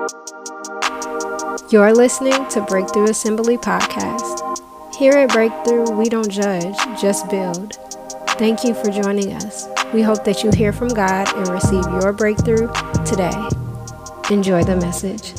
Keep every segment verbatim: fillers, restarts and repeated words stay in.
You're listening to Breakthrough Assembly Podcast. Here at Breakthrough, we don't judge, just build. Thank you for joining us. We hope that you hear from God and receive your breakthrough today. Enjoy the message.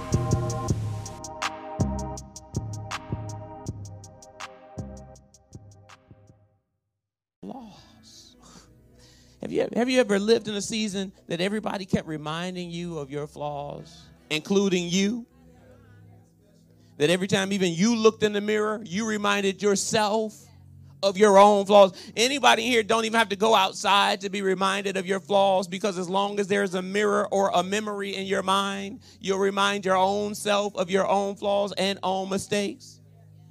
Flaws. Have you, have you ever lived in a season that everybody kept reminding you of your flaws, including you? That every time even you looked in the mirror, you reminded yourself of your own flaws. Anybody here don't even have to go outside to be reminded of your flaws, because as long as there's a mirror or a memory in your mind, you'll remind your own self of your own flaws and own mistakes.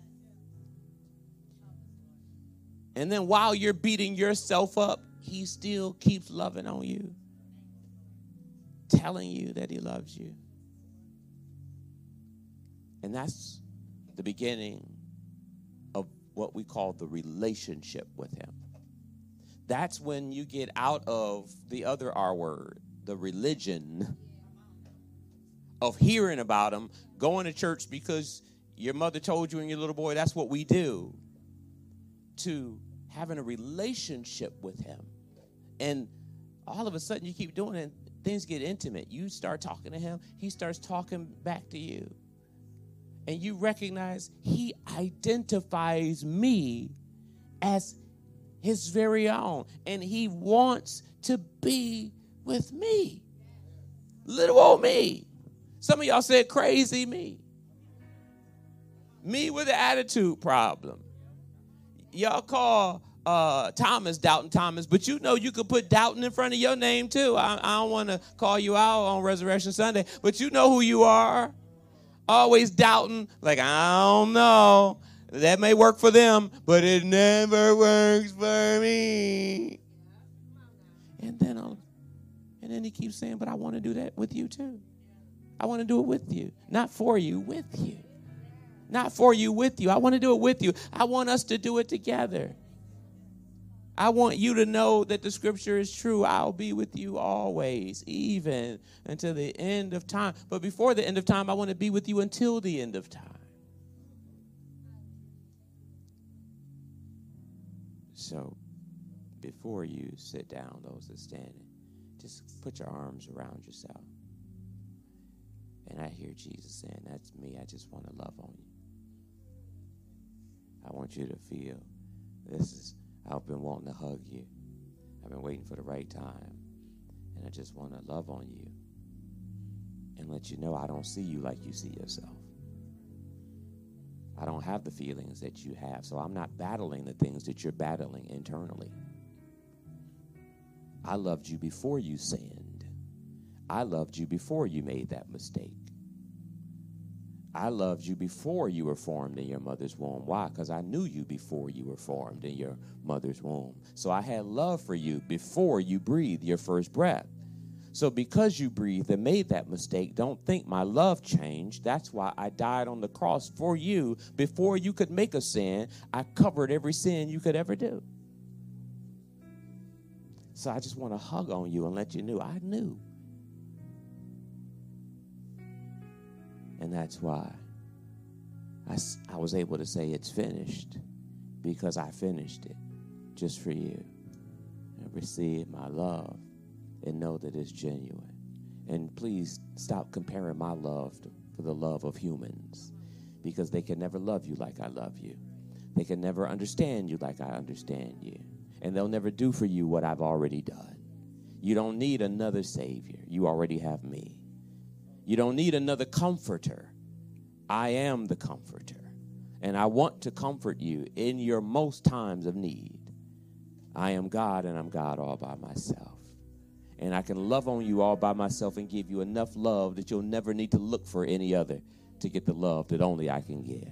And then while you're beating yourself up, he still keeps loving on you, telling you that he loves you. And that's the beginning of what we call the relationship with him. That's when you get out of the other R word, the religion of hearing about him, going to church because your mother told you and your little boy that's what we do, to having a relationship with him. And all of a sudden you keep doing it, things get intimate. You start talking to him, he starts talking back to you. And you recognize he identifies me as his very own. And he wants to be with me. Little old me. Some of y'all said crazy me. Me with an attitude problem. Y'all call uh, Thomas Doubting Thomas, but you know you could put doubting in front of your name too. I, I don't want to call you out on Resurrection Sunday, but you know who you are. Always doubting, like, I don't know. That may work for them, but it never works for me. And then, I'll, and then he keeps saying, but I want to do that with you too. I want to do it with you. Not for you, with you. Not for you, with you. I want to do it with you. I want us to do it together. I want you to know that the scripture is true. I'll be with you always, even until the end of time. But before the end of time, I want to be with you until the end of time. So before you sit down, those that are standing, just put your arms around yourself. And I hear Jesus saying, that's me. I just want to love on you. I want you to feel this is, I've been wanting to hug you. I've been waiting for the right time. And I just want to love on you and let you know I don't see you like you see yourself. I don't have the feelings that you have, so I'm not battling the things that you're battling internally. I loved you before you sinned. I loved you before you made that mistake. I loved you before you were formed in your mother's womb. Why? Because I knew you before you were formed in your mother's womb. So I had love for you before you breathed your first breath. So because you breathed and made that mistake, don't think my love changed. That's why I died on the cross for you. Before you could make a sin, I covered every sin you could ever do. So I just want to hug on you and let you know I knew. And that's why I, I was able to say it's finished, because I finished it just for you. And receive my love and know that it's genuine. And please stop comparing my love to, for the love of humans, because they can never love you like I love you. They can never understand you like I understand you. And they'll never do for you what I've already done. You don't need another Savior. You already have me. You don't need another comforter. I am the comforter. And I want to comfort you in your most times of need. I am God, and I'm God all by myself. And I can love on you all by myself and give you enough love that you'll never need to look for any other to get the love that only I can give.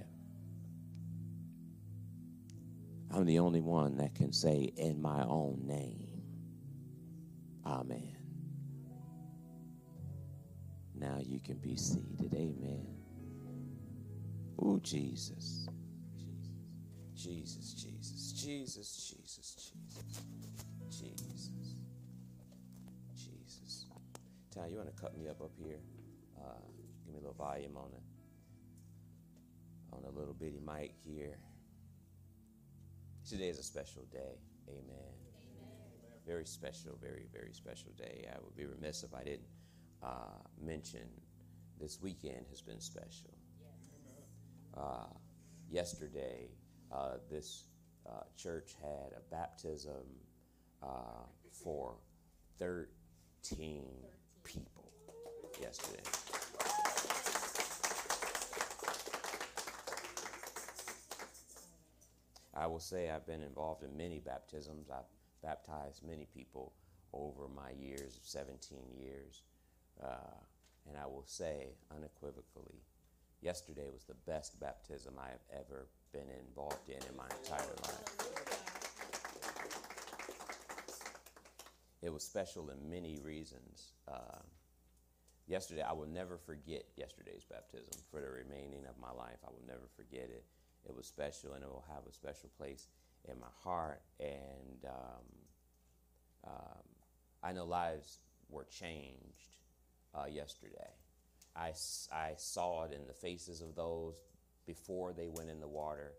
I'm the only one that can say in my own name, amen. Now you can be seated. Amen. Oh, Jesus. Jesus, Jesus, Jesus, Jesus, Jesus, Jesus, Jesus. Ty, you want to cut me up up here? Uh, give me a little volume on it. On a little bitty mic here. Today is a special day. Amen. Amen. Very special, very, very special day. I would be remiss if I didn't uh, mention this weekend has been special. Yes. Uh, yesterday, uh, this uh, church had a baptism uh, for thirteen people yesterday. I will say I've been involved in many baptisms. I've baptized many people over my years of seventeen years. Uh, and I will say unequivocally, yesterday was the best baptism I have ever been involved in in my entire life. It was special in many reasons. Uh, yesterday, I will never forget yesterday's baptism for the remaining of my life. I will never forget it. It was special, and it will have a special place in my heart. And um, um, I know lives were changed uh, yesterday. I, I saw it in the faces of those before they went in the water,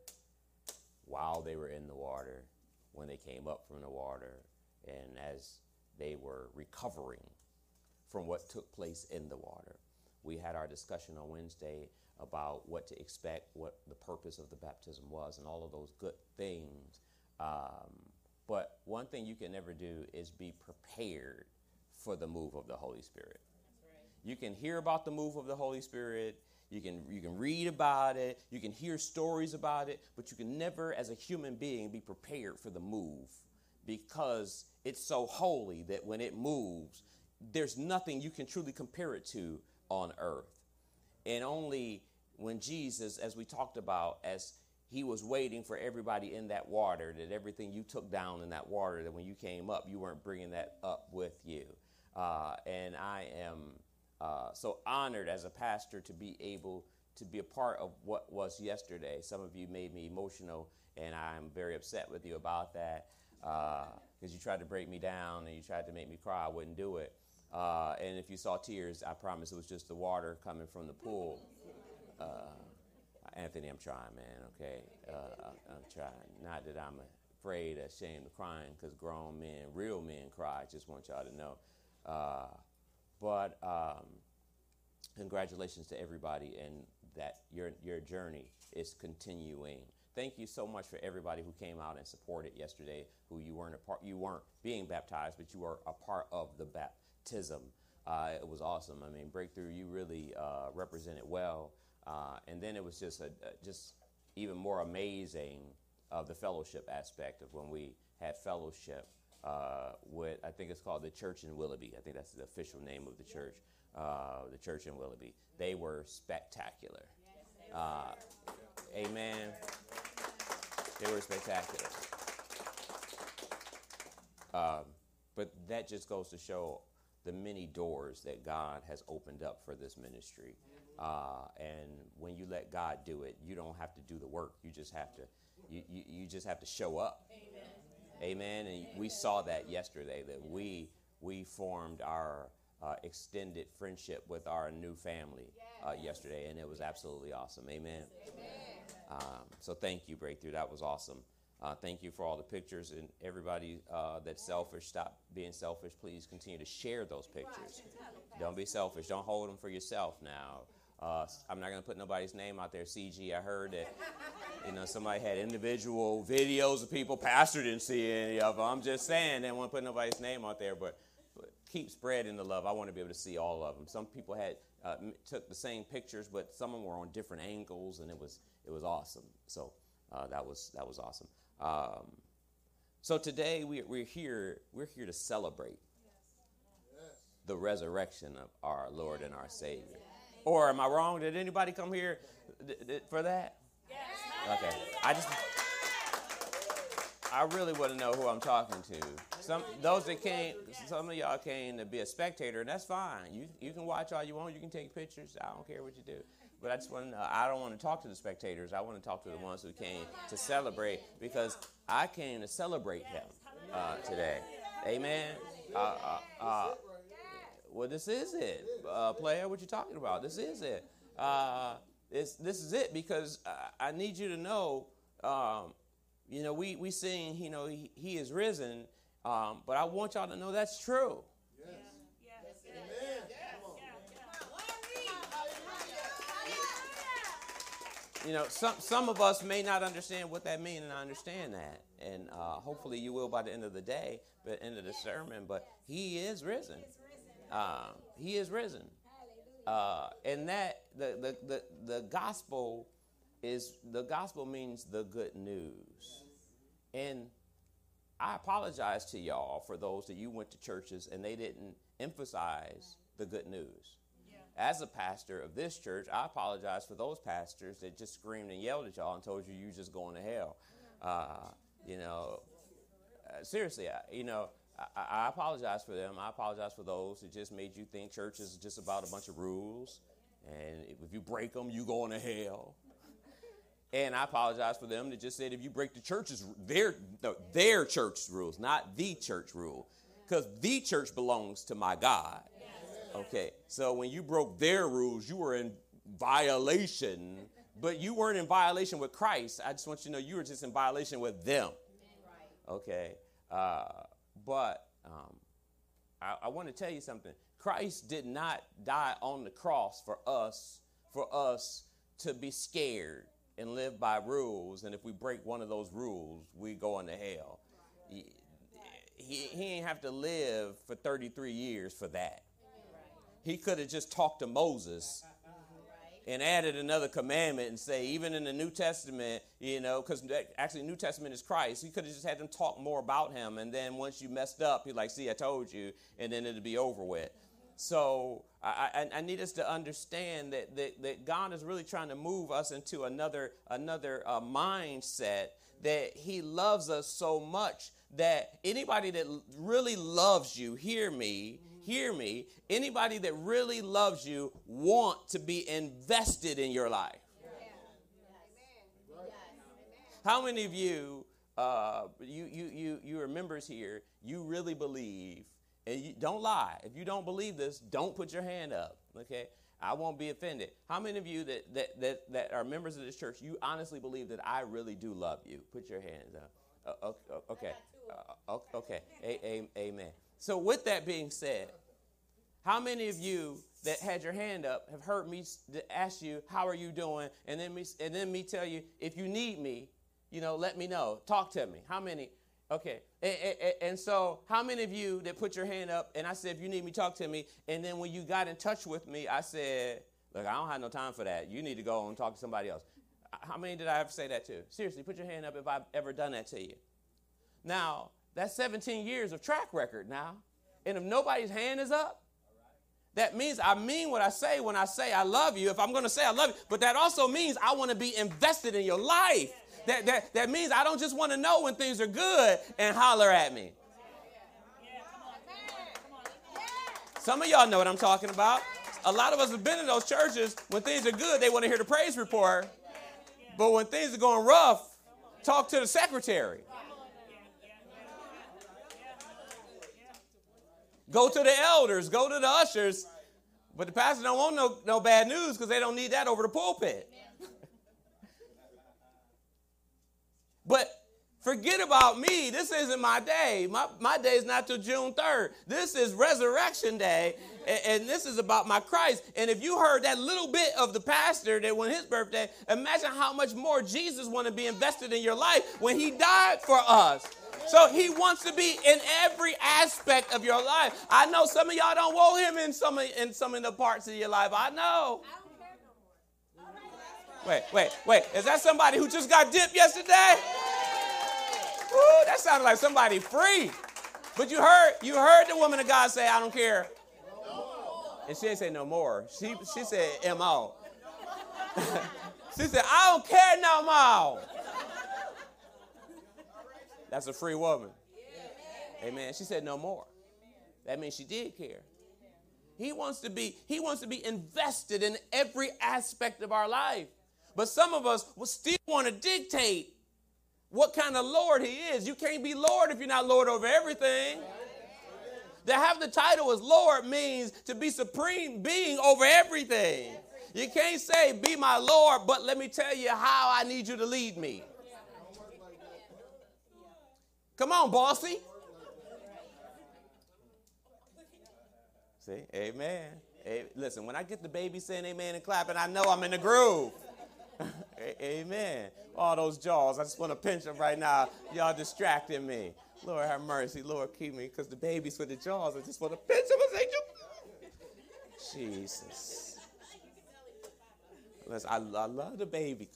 while they were in the water, when they came up from the water, and as they were recovering from what took place in the water. We had our discussion on Wednesday about what to expect, what the purpose of the baptism was, and all of those good things. Um, but one thing you can never do is be prepared for the move of the Holy Spirit. That's right. You can hear about the move of the Holy Spirit. You can you can read about it. You can hear stories about it. But you can never, as a human being, be prepared for the move, because it's so holy that when it moves, there's nothing you can truly compare it to on earth. And only when Jesus, as we talked about, as he was waiting for everybody in that water, that everything you took down in that water, that when you came up, you weren't bringing that up with you. Uh, and I am uh, so honored as a pastor to be able to be a part of what was yesterday. Some of you made me emotional, and I'm very upset with you about that, because uh, you tried to break me down and you tried to make me cry. I wouldn't do it. Uh, and if you saw tears, I promise it was just the water coming from the pool. Uh, Anthony, I'm trying, man, okay? Uh, I, I'm trying. Not that I'm afraid, ashamed of crying, because grown men, real men cry. I just want y'all to know. Uh, but um, congratulations to everybody, and that your your journey is continuing. Thank you so much for everybody who came out and supported yesterday, who you weren't a part, you weren't being baptized, but you were a part of the baptism. Uh, it was awesome. I mean, Breakthrough, you really uh, represented well. Uh, and then it was just a, a just even more amazing of the fellowship aspect of when we had fellowship uh, with, I think it's called the Church in Willoughby. I think that's the official name of the church, uh, the Church in Willoughby. They were spectacular. Uh, amen. They were spectacular. Um, but that just goes to show the many doors that God has opened up for this ministry. Uh, and when you let God do it, you don't have to do the work. You just have to, you, you, you just have to show up. Amen. Amen. And we saw that yesterday, that we we formed our uh, extended friendship with our new family uh, yesterday, and it was absolutely awesome. Amen. Amen. Um, so thank you, Breakthrough. That was awesome. Uh, thank you for all the pictures, and everybody uh, that's selfish, stop being selfish. Please continue to share those pictures. Don't be selfish. Don't hold them for yourself now. Uh, I'm not going to put nobody's name out there. C G, I heard that, you know, somebody had individual videos of people. Pastor didn't see any of them. I'm just saying, they don't want to put nobody's name out there, but, but keep spreading the love. I want to be able to see all of them. Some people had uh, took the same pictures, but some of them were on different angles, and it was it was awesome. So uh, that was that was awesome. Um, so today we, we're here we're here to celebrate the resurrection of our Lord and our Savior. Or am I wrong? Did anybody come here th- th- for that? Yes. Okay. I just, I really want to know who I'm talking to. Some those that came, some of y'all came to be a spectator, and that's fine. You you can watch all you want. You can take pictures. I don't care what you do. But I just want to know, I don't want to talk to the spectators. I want to talk to the ones who came to celebrate, because I came to celebrate him uh, today. Amen. Uh, uh, uh, well, this is it, uh, player. What you talking about? This is it. Uh, it's, this is it because I, I need you to know, um, you know, we we sing, you know, he, he is risen, um, but I want y'all to know that's true. Yes. Yes. Yes. Amen. Yes. You know, some some of us may not understand what that means, and I understand that. And uh, hopefully you will by the end of the day, by the end of the sermon. But he is risen. Uh, he is risen. Uh, and that, the, the, the, the gospel is, the gospel means the good news. And I apologize to y'all for those that you went to churches and they didn't emphasize the good news. As a pastor of this church, I apologize for those pastors that just screamed and yelled at y'all and told you you just going to hell. Uh, you know, uh, seriously, I, you know, I, I apologize for them. I apologize for those that just made you think church is just about a bunch of rules. And if you break them, you going to hell. And I apologize for them that just said if you break the church's, their, no, their church's rules, not the church rule. Because the church belongs to my God. Okay, so when you broke their rules, you were in violation, but you weren't in violation with Christ. I just want you to know you were just in violation with them. Okay, uh, but um, I, I want to tell you something. Christ did not die on the cross for us, for us to be scared and live by rules, and if we break one of those rules, we go into hell. He, he, he ain't have to live for thirty-three years for that. He could have just talked to Moses and added another commandment and say, even in the New Testament, you know, because actually New Testament is Christ. He could have just had them talk more about him. And then once you messed up, he's like, see, I told you, and then it'll be over with. So I, I, I need us to understand that, that, that God is really trying to move us into another, another uh, mindset that he loves us so much that anybody that really loves you, hear me, hear me, anybody that really loves you want to be invested in your life. Yeah. How many of you, uh, you, you, you, you are members here, you really believe, and you, don't lie. If you don't believe this, don't put your hand up, okay? I won't be offended. How many of you that, that, that, that are members of this church, you honestly believe that I really do love you? Put your hands up. Uh, okay, uh, okay, a- a- amen. So with that being said, how many of you that had your hand up have heard me ask you, how are you doing? And then me, and then me tell you, if you need me, you know, let me know. Talk to me. How many? Okay. And, and, and so how many of you that put your hand up and I said, if you need me, talk to me. And then when you got in touch with me, I said, look, I don't have no time for that. You need to go and talk to somebody else. How many did I ever say that to? Seriously, put your hand up if I've ever done that to you. Now, that's seventeen years of track record now. And if nobody's hand is up, that means I mean what I say when I say I love you. If I'm going to say I love you, but that also means I want to be invested in your life. That, that, that means I don't just want to know when things are good and holler at me. Some of y'all know what I'm talking about. A lot of us have been in those churches. When things are good, they want to hear the praise report. But when things are going rough, talk to the secretary. Go to the elders, go to the ushers. But the pastor don't want no, no bad news because they don't need that over the pulpit. But forget about me. This isn't my day. My, my day is not till June third. This is Resurrection Day, and, and this is about my Christ. And if you heard that little bit of the pastor that when his birthday, imagine how much more Jesus want to be invested in your life when he died for us. So he wants to be in every aspect of your life. I know some of y'all don't want him in some of, in some of the parts of your life. I know. Wait, wait, wait. Is that somebody who just got dipped yesterday? Ooh, that sounded like somebody free. But you heard, you heard the woman of God say, I don't care. And she didn't say no more. She, she said M O. She said, I don't care no more. That's a free woman. Amen. She said no more. That means she did care. He wants to be, he wants to be invested in every aspect of our life. But some of us will still want to dictate what kind of Lord he is. You can't be Lord if you're not Lord over everything. To have the title as Lord means to be supreme being over everything. You can't say, be my Lord, but let me tell you how I need you to lead me. Come on, bossy. See, amen. Hey, listen, when I get the baby saying amen and clapping, I know I'm in the groove. Amen. All those jaws, I just want to pinch them right now. Y'all distracting me. Lord have mercy. Lord keep me, because the babies with the jaws, I just want to pinch them and say, Jesus. Listen, I, I love the baby.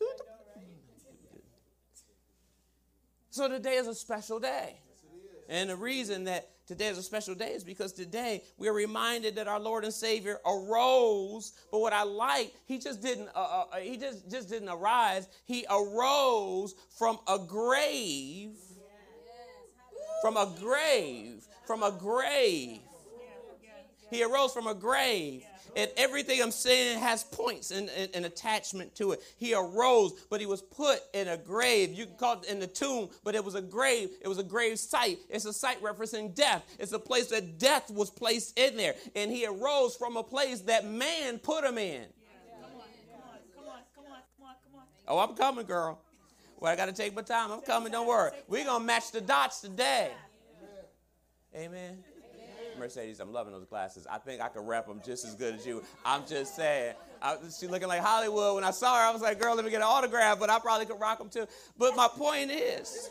So today is a special day. And the reason that today is a special day is because today we are reminded that our Lord and Savior arose. But what I like, he just didn't. Uh, uh, he just just didn't arise. He arose from a grave. From a grave. From a grave. He arose from a grave. And everything I'm saying has points and an attachment to it. He arose, but he was put in a grave. You can call it in the tomb, but it was a grave. It was a grave site. It's a site referencing death. It's a place that death was placed in there. And he arose from a place that man put him in. Come on, come on, come on, come on, come on. Oh, I'm coming, girl. Well, I got to take my time. I'm coming. Don't worry. We're going to match the dots today. Amen. Mercedes, I'm loving those glasses. I think I could rap them just as good as you. I'm just saying. I, she looking like Hollywood. When I saw her, I was like, girl, let me get an autograph, but I probably could rock them too. But my point is,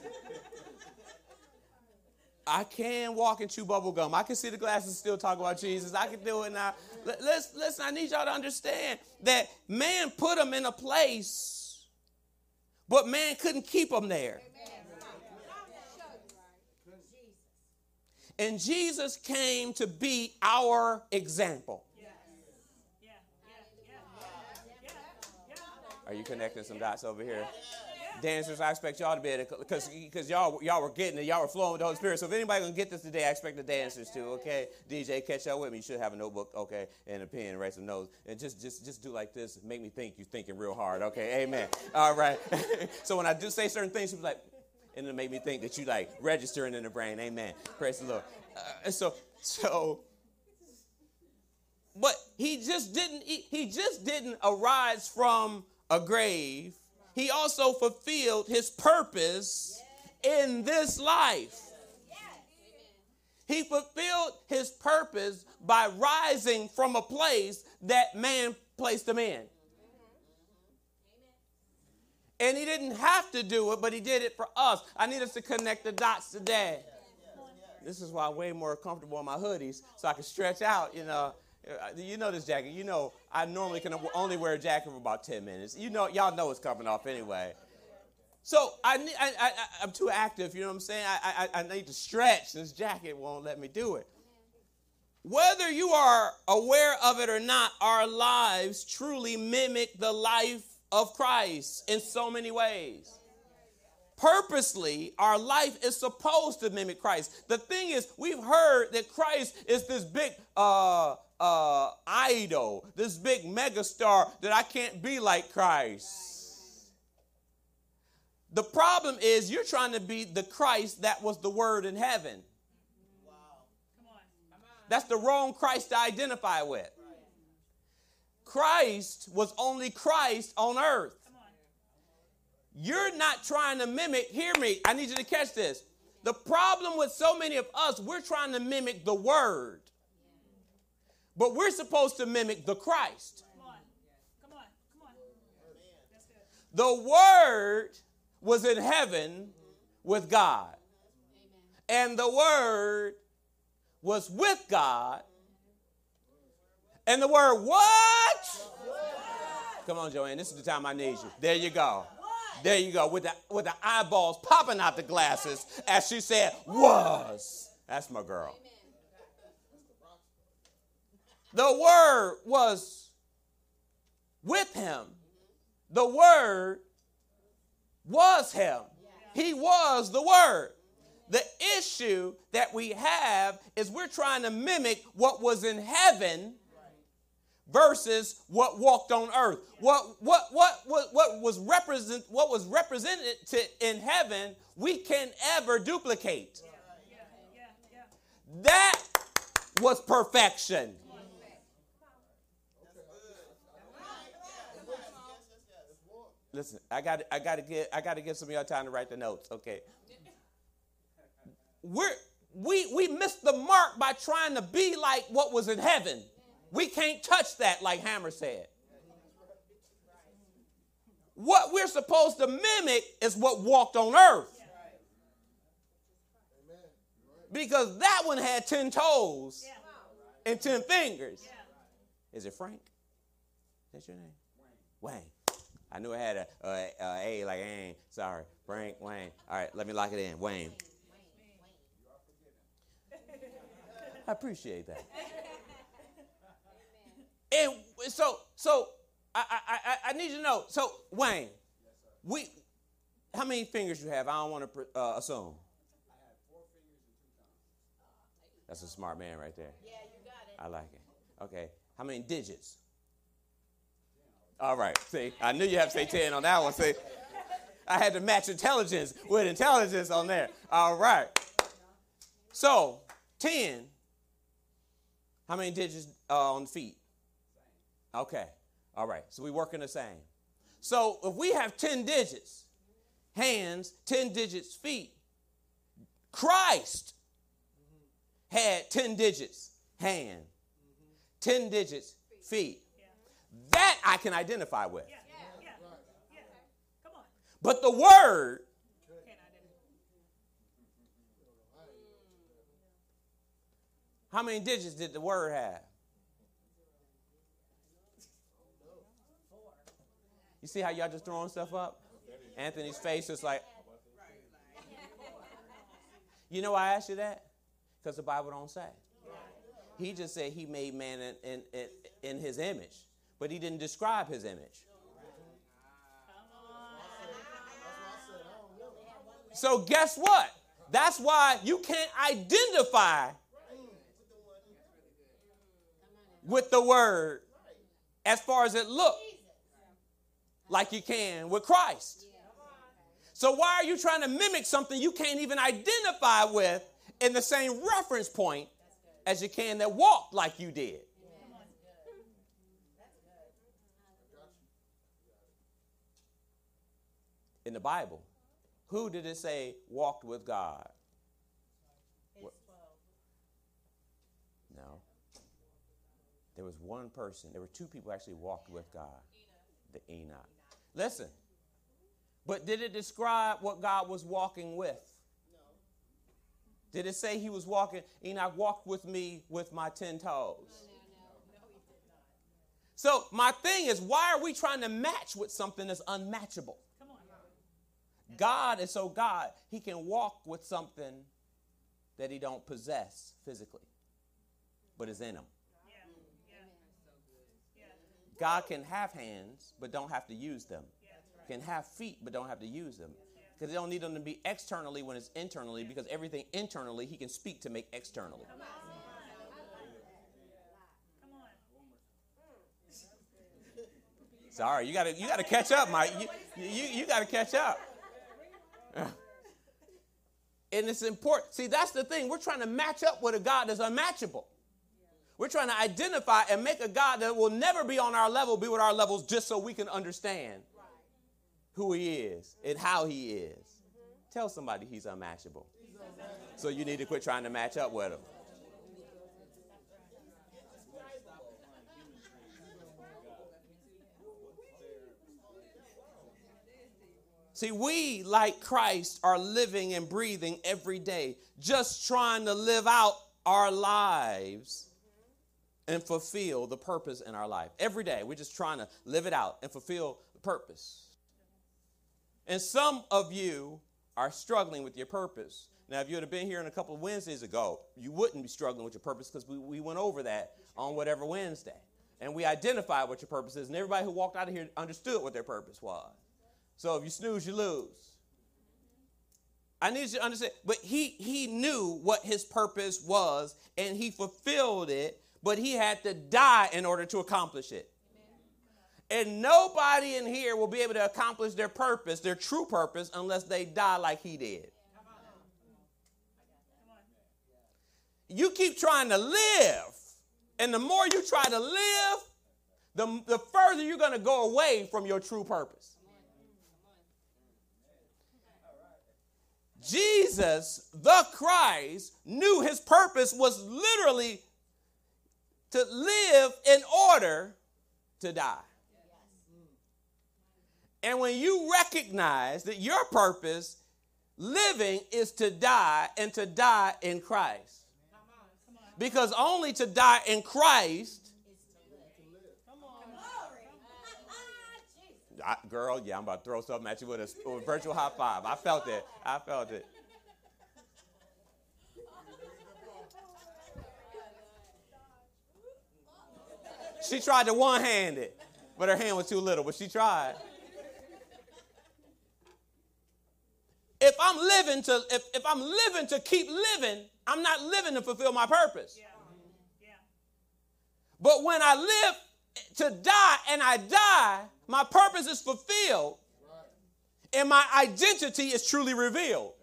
I can walk and chew bubble gum. I can see the glasses and still talk about Jesus. I can do it now. Listen, listen, I need y'all to understand that man put them in a place, but man couldn't keep them there. And Jesus came to be our example. Are you connecting some dots over here? Dancers, I expect y'all to be able to, because because y'all y'all were getting it, y'all were flowing with the Holy Spirit. So if anybody gonna get this today, I expect the dancers to. Okay, D J, catch up with me. You should have a notebook, okay, and a pen, write some notes, and just just just do like this. Make me think you're thinking real hard. Okay, amen. All right. So when I do say certain things, you'll be like. And it made me think that you like registering in the brain. Amen. Praise the Lord. Uh, so, so, but he just didn't, he, he just didn't arise from a grave. He also fulfilled his purpose in this life. He fulfilled his purpose by rising from a place that man placed him in. And he didn't have to do it, but he did it for us. I need us to connect the dots today. This is why I'm way more comfortable in my hoodies, so I can stretch out, you know. You know this jacket. You know I normally can only wear a jacket for about ten minutes. You know, y'all know it's coming off anyway. So I, need, I, I, I'm too active, you know what I'm saying? I, I, I need to stretch. This jacket won't let me do it. Whether you are aware of it or not, our lives truly mimic the life of Christ in so many ways. Purposely, our life is supposed to mimic Christ. The thing is, we've heard that Christ is this big uh, uh, idol, this big megastar that I can't be like Christ. The problem is you're trying to be the Christ that was the Word in heaven. Wow. Come on. Come on. That's the wrong Christ to identify with. Christ was only Christ on earth. You're not trying to mimic, hear me, I need you to catch this. The problem with so many of us, we're trying to mimic the Word. But we're supposed to mimic the Christ. Come on, come on, come on. The Word was in heaven with God. And the Word was with God. And the word what? Come on, Joanne. This is the time I need you. There you go. There you go. With the, with the eyeballs popping out the glasses as she said, was. That's my girl. The word was with him. The word was him. He was the word. The issue that we have is we're trying to mimic what was in heaven versus what walked on earth. What what what what, what was represent what was represented to, in heaven, we can't ever duplicate. That was perfection. Listen, I got I got to get I got to give some of y'all time to write the notes. Okay, we're we we missed the mark by trying to be like what was in heaven. We can't touch that, like Hammer said. What we're supposed to mimic is what walked on earth. Because that one had ten toes and ten fingers. Is it Frank? That's your name? Wayne. Wayne. I knew I had a, a, a A like Aang. Sorry. Frank, Wayne. All right, let me lock it in. Wayne. I appreciate that. And so, so I, I, I, I need you to know. So, Wayne, we, how many fingers you have? I don't want to uh, assume. I have four fingers and two thumbs. That's a smart man right there. Yeah, you got it. I like it. Okay. How many digits? All right. See, I knew you have to say ten on that one. See, I had to match intelligence with intelligence on there. All right. So, ten. How many digits uh, on feet? Okay. All right. So we working the same. So if we have ten digits, hands, ten digits, feet, Christ had ten digits, hand, ten digits, feet. That I can identify with. Yeah, yeah, yeah. Come on. But the word, Can't identify. how many digits did the word have? You see how y'all just throwing stuff up? Anthony's face is like, you know why I asked you that? Because the Bible don't say. He just said he made man in, in, in, in his image, but he didn't describe his image. So guess what? That's why you can't identify with the word as far as it looks like you can with Christ. So why are you trying to mimic something you can't even identify with in the same reference point as you can that walked like you did? In the Bible, who did it say walked with God? What? No. There was one person. There were two people actually walked with God. The Enoch. Listen. But did it describe what God was walking with? No. Did it say he was walking? Enoch walked with me with my ten toes. No, no, no. No, he did not. So my thing is, why are we trying to match with something that's unmatchable? Come on. God is so God, he can walk with something that he don't possess physically, but is in him. Yeah. Yeah. Yeah. God can have hands, but don't have to use them. Can have feet, but don't have to use them. Because they don't need them to be externally when it's internally, because everything internally he can speak to make externally. Come on. Come on. Sorry, you gotta you gotta catch up, Mike. You you, you gotta catch up. And it's important. See, that's the thing. We're trying to match up with a God that's unmatchable. We're trying to identify and make a God that will never be on our level, be with our levels, just so we can understand who he is and how he is. Mm-hmm. Tell somebody he's unmatchable. He's unmatchable. So you need to quit trying to match up with him. See, we, like Christ, are living and breathing every day, just trying to live out our lives and fulfill the purpose in our life. Every day, we're just trying to live it out and fulfill the purpose. And some of you are struggling with your purpose. Now, if you would have been here in a couple of Wednesdays ago, you wouldn't be struggling with your purpose because we, we went over that on whatever Wednesday. And we identified what your purpose is. And everybody who walked out of here understood what their purpose was. So if you snooze, you lose. I need you to understand. But he, he knew what his purpose was, and he fulfilled it, but he had to die in order to accomplish it. And nobody in here will be able to accomplish their purpose, their true purpose, unless they die like he did. you keep trying to live, and the more you try to live, the, the further you're going to go away from your true purpose. Jesus, the Christ, knew his purpose was literally to live in order to die. And when you recognize that your purpose, living, is to die, and to die in Christ. Because only to die in Christ. I, girl, yeah, I'm about to throw something at you with a, with a virtual high five. I felt it. I felt it. She tried to one-hand it, but her hand was too little, but she tried. If I'm living to, if, if I'm living to keep living, I'm not living to fulfill my purpose. Yeah. Yeah. But when I live to die and I die, my purpose is fulfilled, and my identity is truly revealed.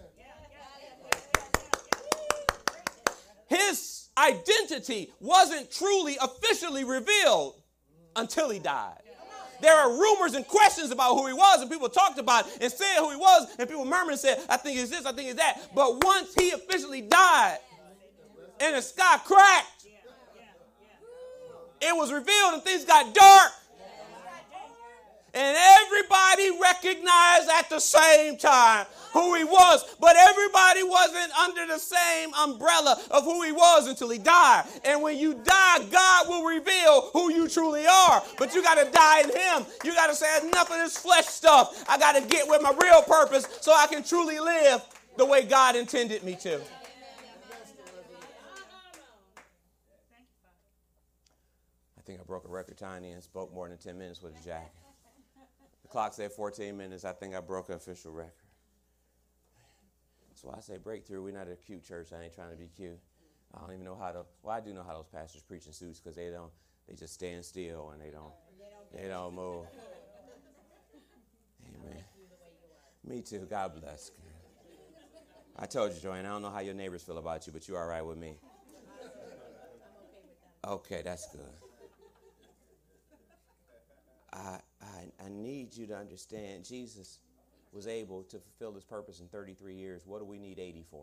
His identity wasn't truly officially revealed until he died. There are rumors and questions about who he was, and people talked about it and said who he was, and people murmured and said, I think it's this, I think it's that. But once he officially died and the sky cracked, it was revealed and things got dark. And everybody recognized at the same time who he was. But everybody wasn't under the same umbrella of who he was until he died. And when you die, God will reveal who you truly are. But you got to die in him. You got to say, enough of this flesh stuff. I got to get with my real purpose so I can truly live the way God intended me to. I think I broke a record, Tiny, and spoke more than ten minutes with a jacket. The clock said fourteen minutes. I think I broke an official record. So I say breakthrough. We're not a cute church. I ain't trying to be cute. I don't even know how to, well, I do know how those pastors preach in suits because they don't, they just stand still and they don't, they don't move. Amen. Me too. God bless. I told you, Joanne, I don't know how your neighbors feel about you, but you're all right with me. Okay, that's good. I, I, I need you to understand Jesus was able to fulfill his purpose in thirty-three years. What do we need eighty for?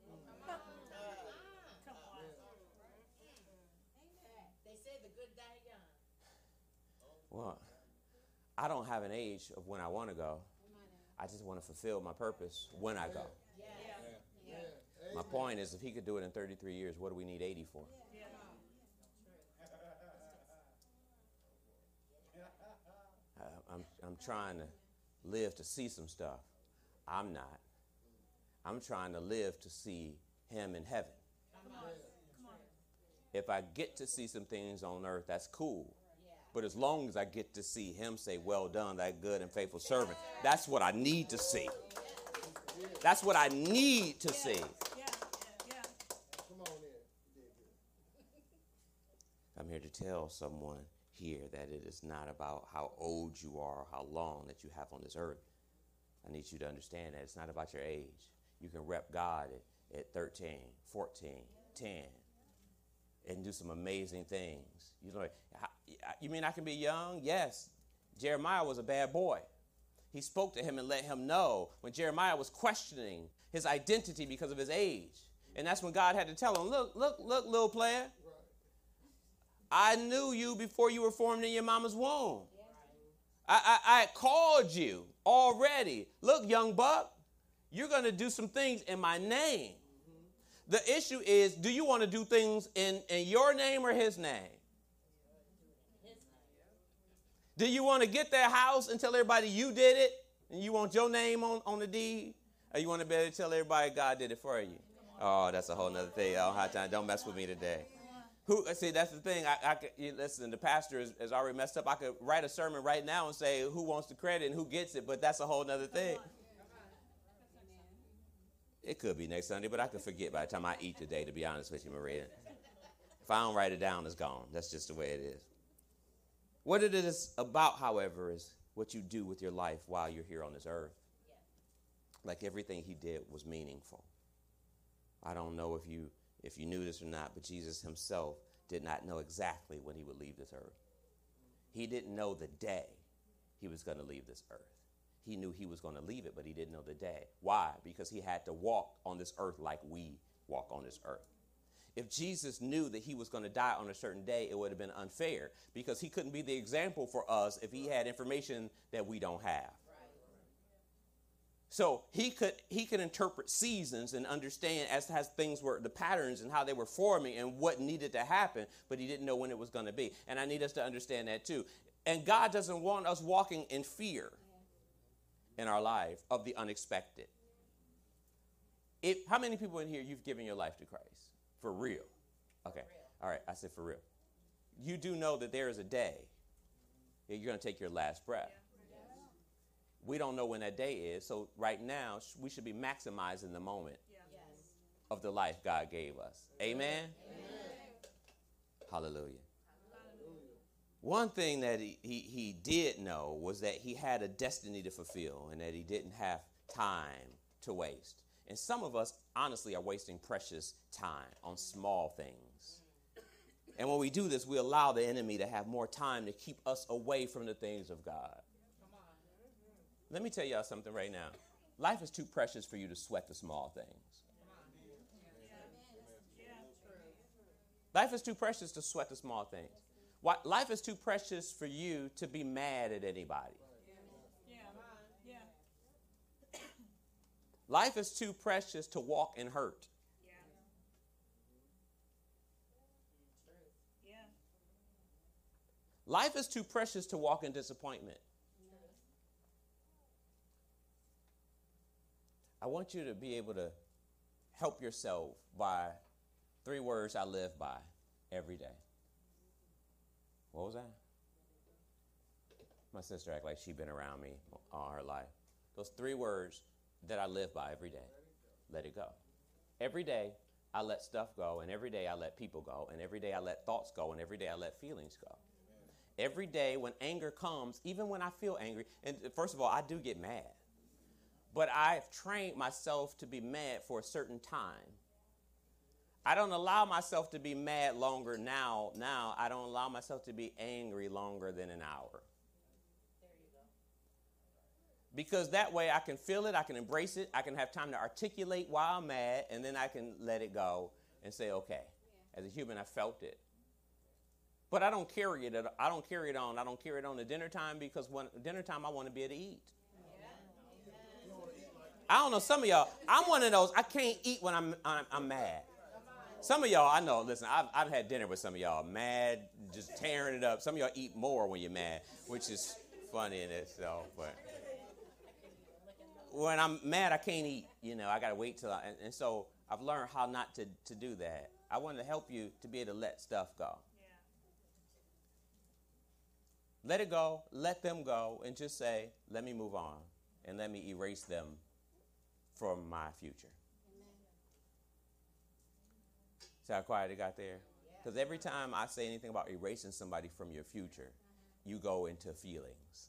They say the good die young. Well, I don't have an age of when I want to go. I just want to fulfill my purpose when I go. Yeah. Yeah. My point is, if he could do it in thirty-three years, what do we need eighty for? Uh, I'm, I'm trying to live to see some stuff. I'm not. I'm trying to live to see him in heaven. Come on. Come on. If I get to see some things on earth, that's cool. But as long as I get to see him say, well done, thy good and faithful servant, that's what I need to see. That's what I need to see. Yeah. Yeah. I'm here to tell someone here that it is not about how old you are, how long that you have on this earth. I need you to understand that it's not about your age. You can rep God at, at thirteen, fourteen, ten, and do some amazing things. You know, you mean I can be young? Yes. Jeremiah was a bad boy. He spoke to him and let him know when Jeremiah was questioning his identity because of his age. And that's when God had to tell him, look, look, look, little player. I knew you before you were formed in your mama's womb. I, I, I called you already. Look, young buck, you're going to do some things in my name. The issue is, do you want to do things in, in your name or his name? Do you want to get that house and tell everybody you did it and you want your name on, on the deed? Or you want to be able to tell everybody God did it for you? Oh, that's a whole nother thing. I don't have time. Don't mess with me today. Who? See, that's the thing. I, I could, you, listen, the pastor is, is already messed up. I could write a sermon right now and say who wants the credit and who gets it, but that's a whole nother thing. It could be next Sunday, but I could forget by the time I eat today, to be honest with you, Maria. If I don't write it down, it's gone. That's just the way it is. What it is about, however, is what you do with your life while you're here on this earth. Like everything he did was meaningful. I don't know if you if you knew this or not, but Jesus himself did not know exactly when he would leave this earth. He didn't know the day he was going to leave this earth. He knew he was going to leave it, but he didn't know the day. Why? Because he had to walk on this earth like we walk on this earth. If Jesus knew that he was going to die on a certain day, it would have been unfair because he couldn't be the example for us if he had information that we don't have. So he could he could interpret seasons and understand as to how things were, the patterns and how they were forming and what needed to happen, but he didn't know when it was going to be. And I need us to understand that too. And God doesn't want us walking in fear in our life of the unexpected. If, how many people in here, you've given your life to Christ? For real? Okay. All right. I said for real. You do know that there is a day that you're going to take your last breath. We don't know when that day is. So right now, we should be maximizing the moment of the life God gave us. Amen? Amen. Hallelujah. One thing that he, he, he did know was that he had a destiny to fulfill and that he didn't have time to waste. And some of us, honestly, are wasting precious time on small things. And when we do this, we allow the enemy to have more time to keep us away from the things of God. Let me tell y'all something right now. Life is too precious for you to sweat the small things. Life is too precious to sweat the small things. Why, life is too precious for you to be mad at anybody. Yeah. Yeah. Life is too precious to walk in hurt. Yeah. Yeah. Life is too precious to walk in disappointment. I want you to be able to help yourself by three words I live by every day. What was that? My sister act like she's been around me all her life. Those three words that I live by every day. Let it go. Every day I let stuff go, and every day I let people go, and every day I let thoughts go, and every day I let feelings go. Every day when anger comes, even when I feel angry, and first of all, I do get mad. But I've trained myself to be mad for a certain time. I don't allow myself to be mad longer now. Now, I don't allow myself to be angry longer than an hour. There you go. Because that way I can feel it, I can embrace it, I can have time to articulate why I'm mad, and then I can let it go and say, okay, yeah. As a human, I felt it. But I don't carry it. I don't carry it on. I don't carry it on to dinner time because when dinner time, I want to be able to eat. I don't know, some of y'all, I'm one of those, I can't eat when I'm I'm, I'm mad. Some of y'all, I know, listen, I've, I've had dinner with some of y'all, mad, just tearing it up. Some of y'all eat more when you're mad, which is funny in itself. But when I'm mad, I can't eat. You know, I got to wait till I, and, and so I've learned how not to, to do that. I want to help you to be able to let stuff go. Yeah. Let it go, let them go, and just say, let me move on, and let me erase them from my future. See how quiet it got there? Because every time I say anything about erasing somebody from your future, you go into feelings.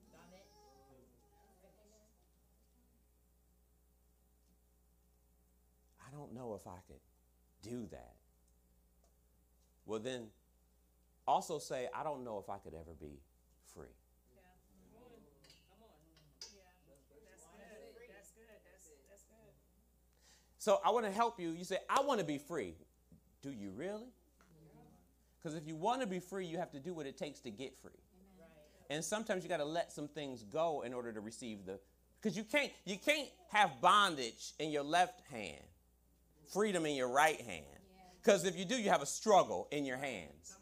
I don't know if I could do that. Well, then also say, I don't know if I could ever be free. So I want to help you. You say, I want to be free. Do you really? Because if you want to be free, you have to do what it takes to get free. Right. And sometimes you got to let some things go in order to receive the, because you can't, you can't have bondage in your left hand, freedom in your right hand. Because if you do, you have a struggle in your hands.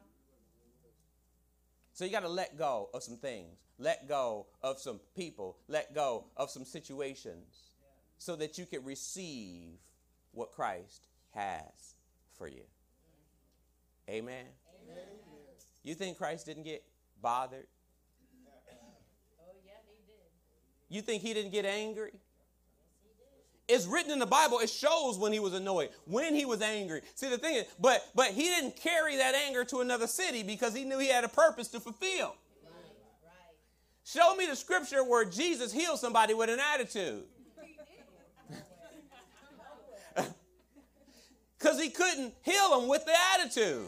So you got to let go of some things, let go of some people, let go of some situations, so that you can receive what Christ has for you. Amen? Amen. You think Christ didn't get bothered? Oh, yeah, he did. You think he didn't get angry? Yes, he did. It's written in the Bible. It shows when he was annoyed, when he was angry. See, the thing is, but, but he didn't carry that anger to another city because he knew he had a purpose to fulfill. Right, right. Show me the scripture where Jesus healed somebody with an attitude. because he couldn't heal them with the attitude.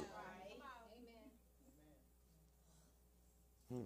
Hmm.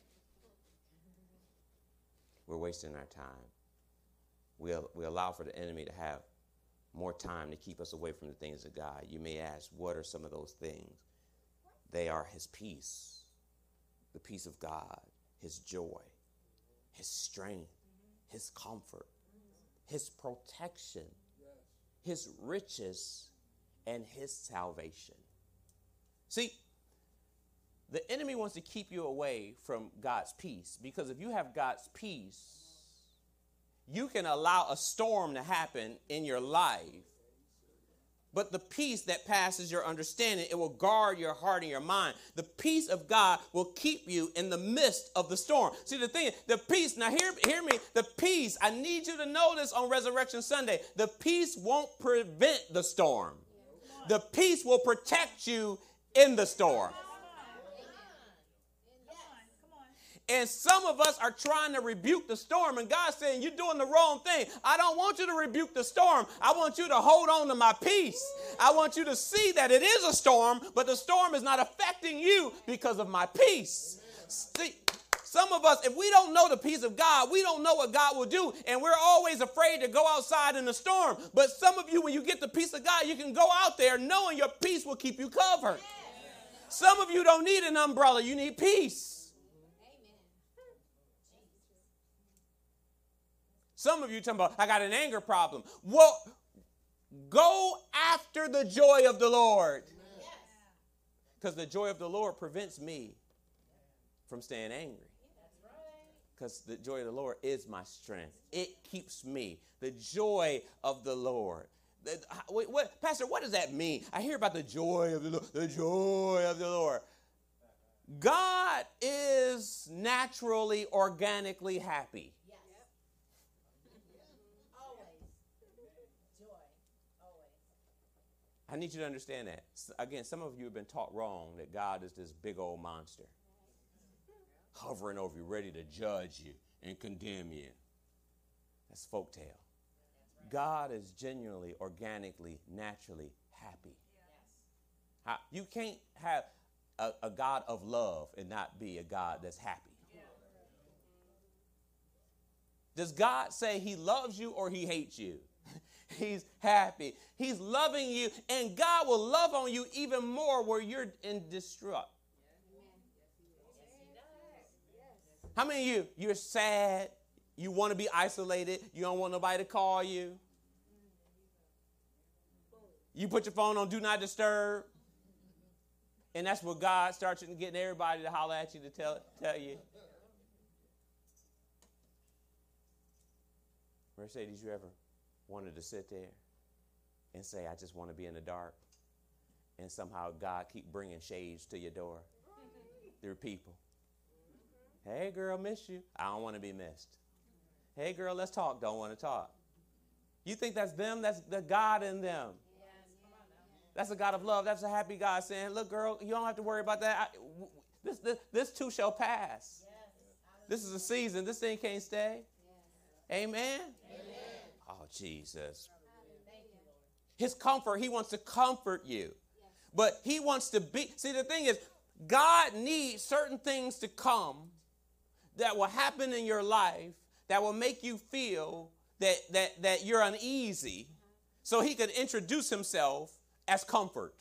We're wasting our time. We, we allow for the enemy to have more time to keep us away from the things of God. You may ask, what are some of those things? They are his peace, the peace of God, his joy, his strength, his comfort, his protection, his riches, and his salvation. See, the enemy wants to keep you away from God's peace, because if you have God's peace, you can allow a storm to happen in your life, but the peace that passes your understanding, it will guard your heart and your mind. The peace of God will keep you in the midst of the storm. See, the thing, the peace, now hear, hear me, the peace, I need you to know this on Resurrection Sunday, the peace won't prevent the storm. The peace will protect you in the storm. And some of us are trying to rebuke the storm, and God's saying, you're doing the wrong thing. I don't want you to rebuke the storm. I want you to hold on to my peace. I want you to see that it is a storm, but the storm is not affecting you because of my peace. See, some of us, if we don't know the peace of God, we don't know what God will do, and we're always afraid to go outside in the storm. But some of you, when you get the peace of God, you can go out there knowing your peace will keep you covered. Some of you don't need an umbrella. You need peace. Some of you talking about, I got an anger problem. Well, go after the joy of the Lord. Because the joy of the Lord prevents me from staying angry. Because the joy of the Lord is my strength. It keeps me. The joy of the Lord. The, what, what, Pastor, what does that mean? I hear about the joy of the Lord. The joy of the Lord. God is naturally, organically happy. I need you to understand that. Again, some of you have been taught wrong that God is this big old monster hovering over you, ready to judge you and condemn you. That's folktale. God is genuinely, organically, naturally happy. Yes. You can't have a, a God of love and not be a God that's happy. Yeah. Does God say he loves you or he hates you? He's happy. He's loving you, and God will love on you even more where you're in distraught. How many of you, you're sad, you want to be isolated, you don't want nobody to call you? You put your phone on Do Not Disturb, and that's where God starts getting everybody to holler at you to tell, tell you. Mercedes, you ever wanted to sit there and say, I just want to be in the dark, and somehow God keep bringing shades to your door through people? Hey, girl, miss you. I don't want to be missed. Hey, girl, let's talk. Don't want to talk. You think that's them? That's the God in them. That's a God of love. That's a happy God saying, look, girl, you don't have to worry about that. I, this, this, this too shall pass. This is a season. This thing can't stay. Amen? Amen. Oh, Jesus. His comfort, he wants to comfort you. But he wants to be, see, the thing is, God needs certain things to come that will happen in your life that will make you feel that, that, that you're uneasy, so he could introduce himself as comfort.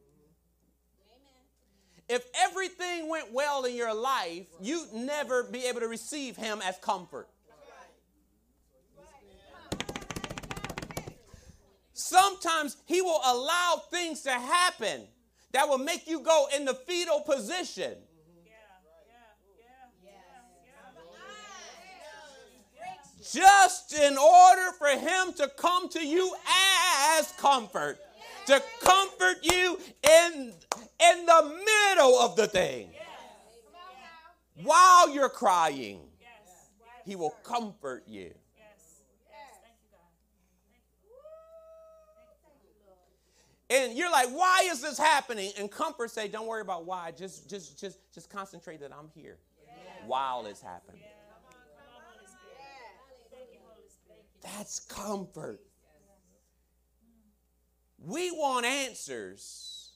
If everything went well in your life, you'd never be able to receive him as comfort. Sometimes he will allow things to happen that will make you go in the fetal position. Just in order for him to come to you as comfort. To comfort you in, in the middle of the thing. While you're crying, he will comfort you. And you're like, why is this happening? And comfort say, don't worry about why. Just, just, just, just concentrate that I'm here while it's happening. That's comfort. We want answers.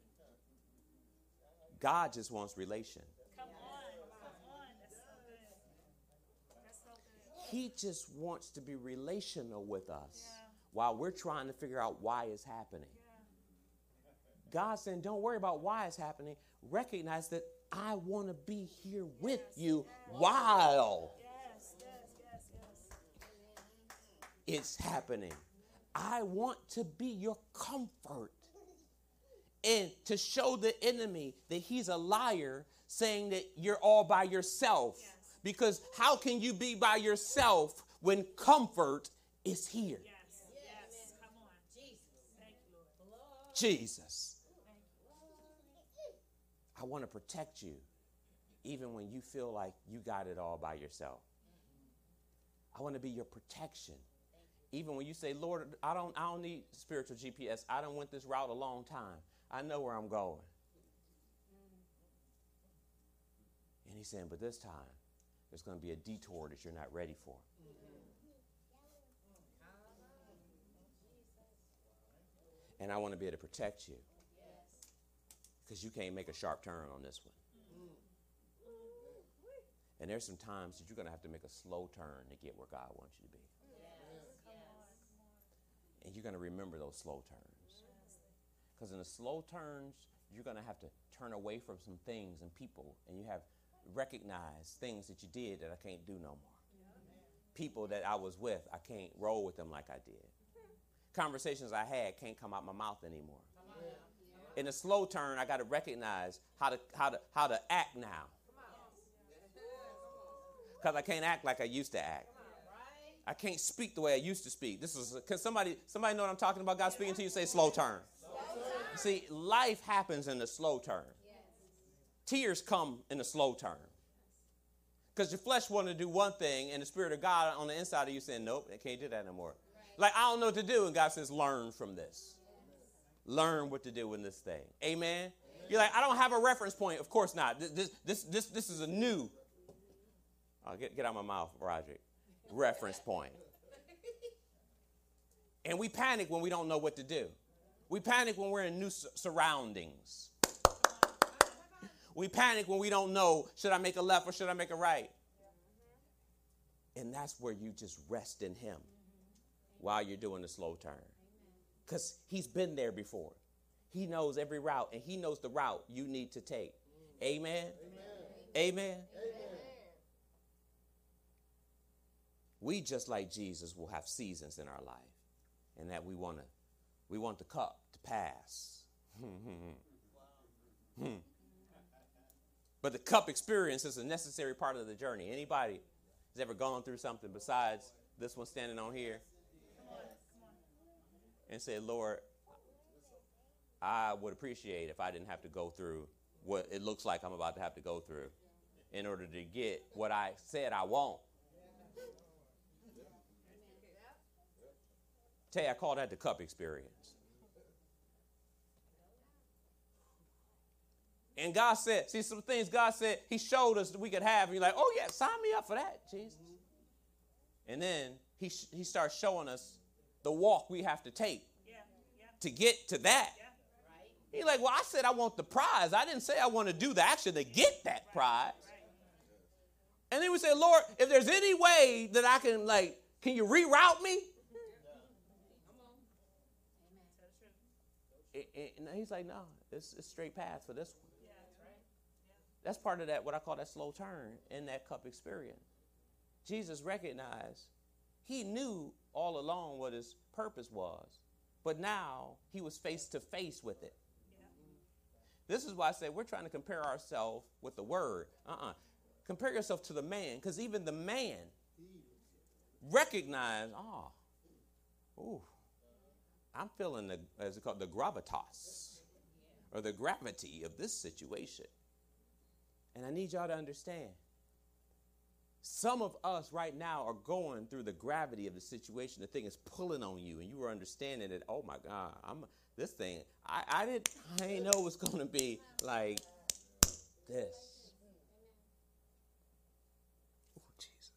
God just wants relation. Come on. Come on. That's so good. That's so good. He just wants to be relational with us Yeah. while we're trying to figure out why it's happening. Yeah. God's saying, don't worry about why it's happening. Recognize that I want to be here with Yes, you yes. while Yes, yes, yes, yes. it's happening. I want to be your comfort. And to show the enemy that he's a liar, saying that you're all by yourself. Yes. Because how can you be by yourself when comfort is here? Yes, yes. Come on. Jesus. Thank you, Lord. Jesus. Thank you. I want to protect you even when you feel like you got it all by yourself. I want to be your protection. Even when you say, Lord, I don't, I don't need spiritual G P S. I done went this route a long time. I know where I'm going. And he's saying, but this time, there's going to be a detour that you're not ready for. And I want to be able to protect you. Because you can't make a sharp turn on this one. And there's some times that you're going to have to make a slow turn to get where God wants you to be. And you're going to remember those slow turns. Because in the slow turns, you're going to have to turn away from some things and people. And you have recognized things that you did that I can't do no more. People that I was with, I can't roll with them like I did. Conversations I had can't come out my mouth anymore. In a slow turn, I got to recognize how to how to how to act now. Because I can't act like I used to act. I can't speak the way I used to speak. This is because somebody somebody know what I'm talking about. God speaking to you, say slow turn. See, life happens in the slow turn. Tears come in the slow turn. Because your flesh wanted to do one thing, and the Spirit of God on the inside of you saying, nope, I can't do that no more. Like, I don't know what to do. And God says, learn from this. Learn what to do in this thing. Amen? Amen. You're like, I don't have a reference point. Of course not. This this this this is a new. I'll get, get out of my mouth, Roderick. Reference point. And we panic when we don't know what to do. We panic when we're in new su- surroundings. We panic when we don't know, should I make a left or should I make a right? And that's where you just rest in him while you're doing the slow turn. Because he's been there before. He knows every route, and he knows the route you need to take. Amen? Amen? Amen? We, just like Jesus, will have seasons in our life, and that we want to, we want the cup to pass. But the cup experience is a necessary part of the journey. Anybody has ever gone through something besides this one standing on here and said, Lord, I would appreciate if I didn't have to go through what it looks like I'm about to have to go through in order to get what I said I want. Tell you, I call that the cup experience. And God said, see, some things God said he showed us that we could have. And you're like, oh, yeah, sign me up for that, Jesus. And then he sh- he starts showing us the walk we have to take Yeah, yeah, to get to that. yeah. He's like, well, I said I want the prize. I didn't say I want to do the action to get that prize. And then we say, Lord, if there's any way that I can, like, can you reroute me? And he's like, no, it's a straight path for this one. That's part of that, what I call that slow turn in that cup experience. Jesus recognized, he knew all along what his purpose was, but now he was face to face with it. Yeah. This is why I say we're trying to compare ourselves with the word. Uh-uh. Compare yourself to the man, because even the man recognized, oh, ooh, I'm feeling the, as it called, the gravitas, or the gravity of this situation. And I need y'all to understand, some of us right now are going through the gravity of the situation. The thing is pulling on you, and you are understanding that, oh my God, I'm this thing, I, I didn't I didn't know it was gonna be like this. Oh, Jesus.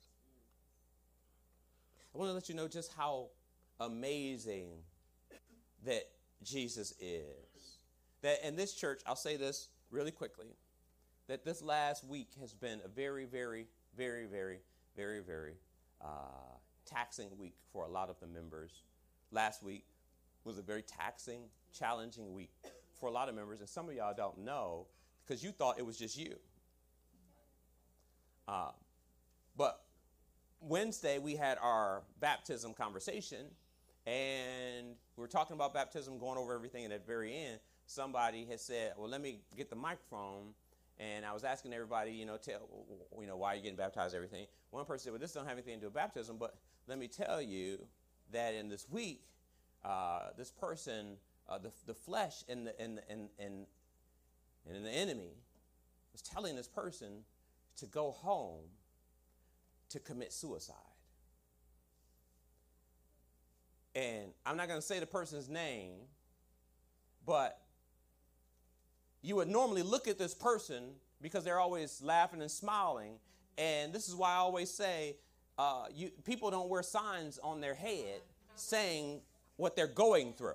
I want to let you know just how amazing that Jesus is. That in this church, I'll say this really quickly, that this last week has been a very, very, very, very, very, very uh, taxing week for a lot of the members. Last week was a very taxing, challenging week for a lot of members, and some of y'all don't know because you thought it was just you. Uh, but Wednesday, we had our baptism conversation, and we were talking about baptism, going over everything, and at the very end, somebody had said, well, let me get the microphone, and I was asking everybody, you know, tell, you know, why are you getting baptized, everything. One person said, well, this don't have anything to do with baptism, but let me tell you that in this week, uh, this person, uh, the, the flesh and the, and, and, and, and the enemy was telling this person to go home to commit suicide. And I'm not going to say the person's name, but you would normally look at this person because they're always laughing and smiling. And this is why I always say, uh, you, people don't wear signs on their head saying what they're going through.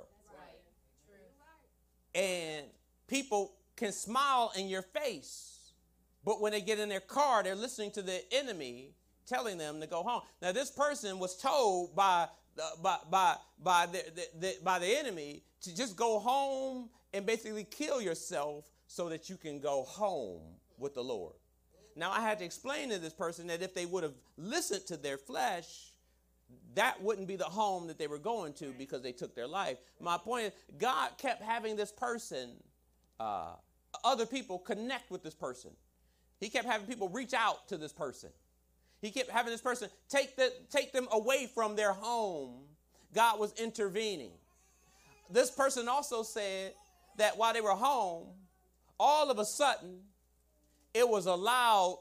And people can smile in your face, but when they get in their car, they're listening to the enemy telling them to go home. Now, this person was told by uh, by by by the, the, the by the enemy to just go home and basically kill yourself so that you can go home with the Lord. Now, I had to explain to this person that if they would have listened to their flesh, that wouldn't be the home that they were going to because they took their life. My point is, God kept having this person, uh, other people connect with this person. He kept having people reach out to this person. He kept having this person take the, take them away from their home. God was intervening. This person also said that while they were home, all of a sudden, it was a loud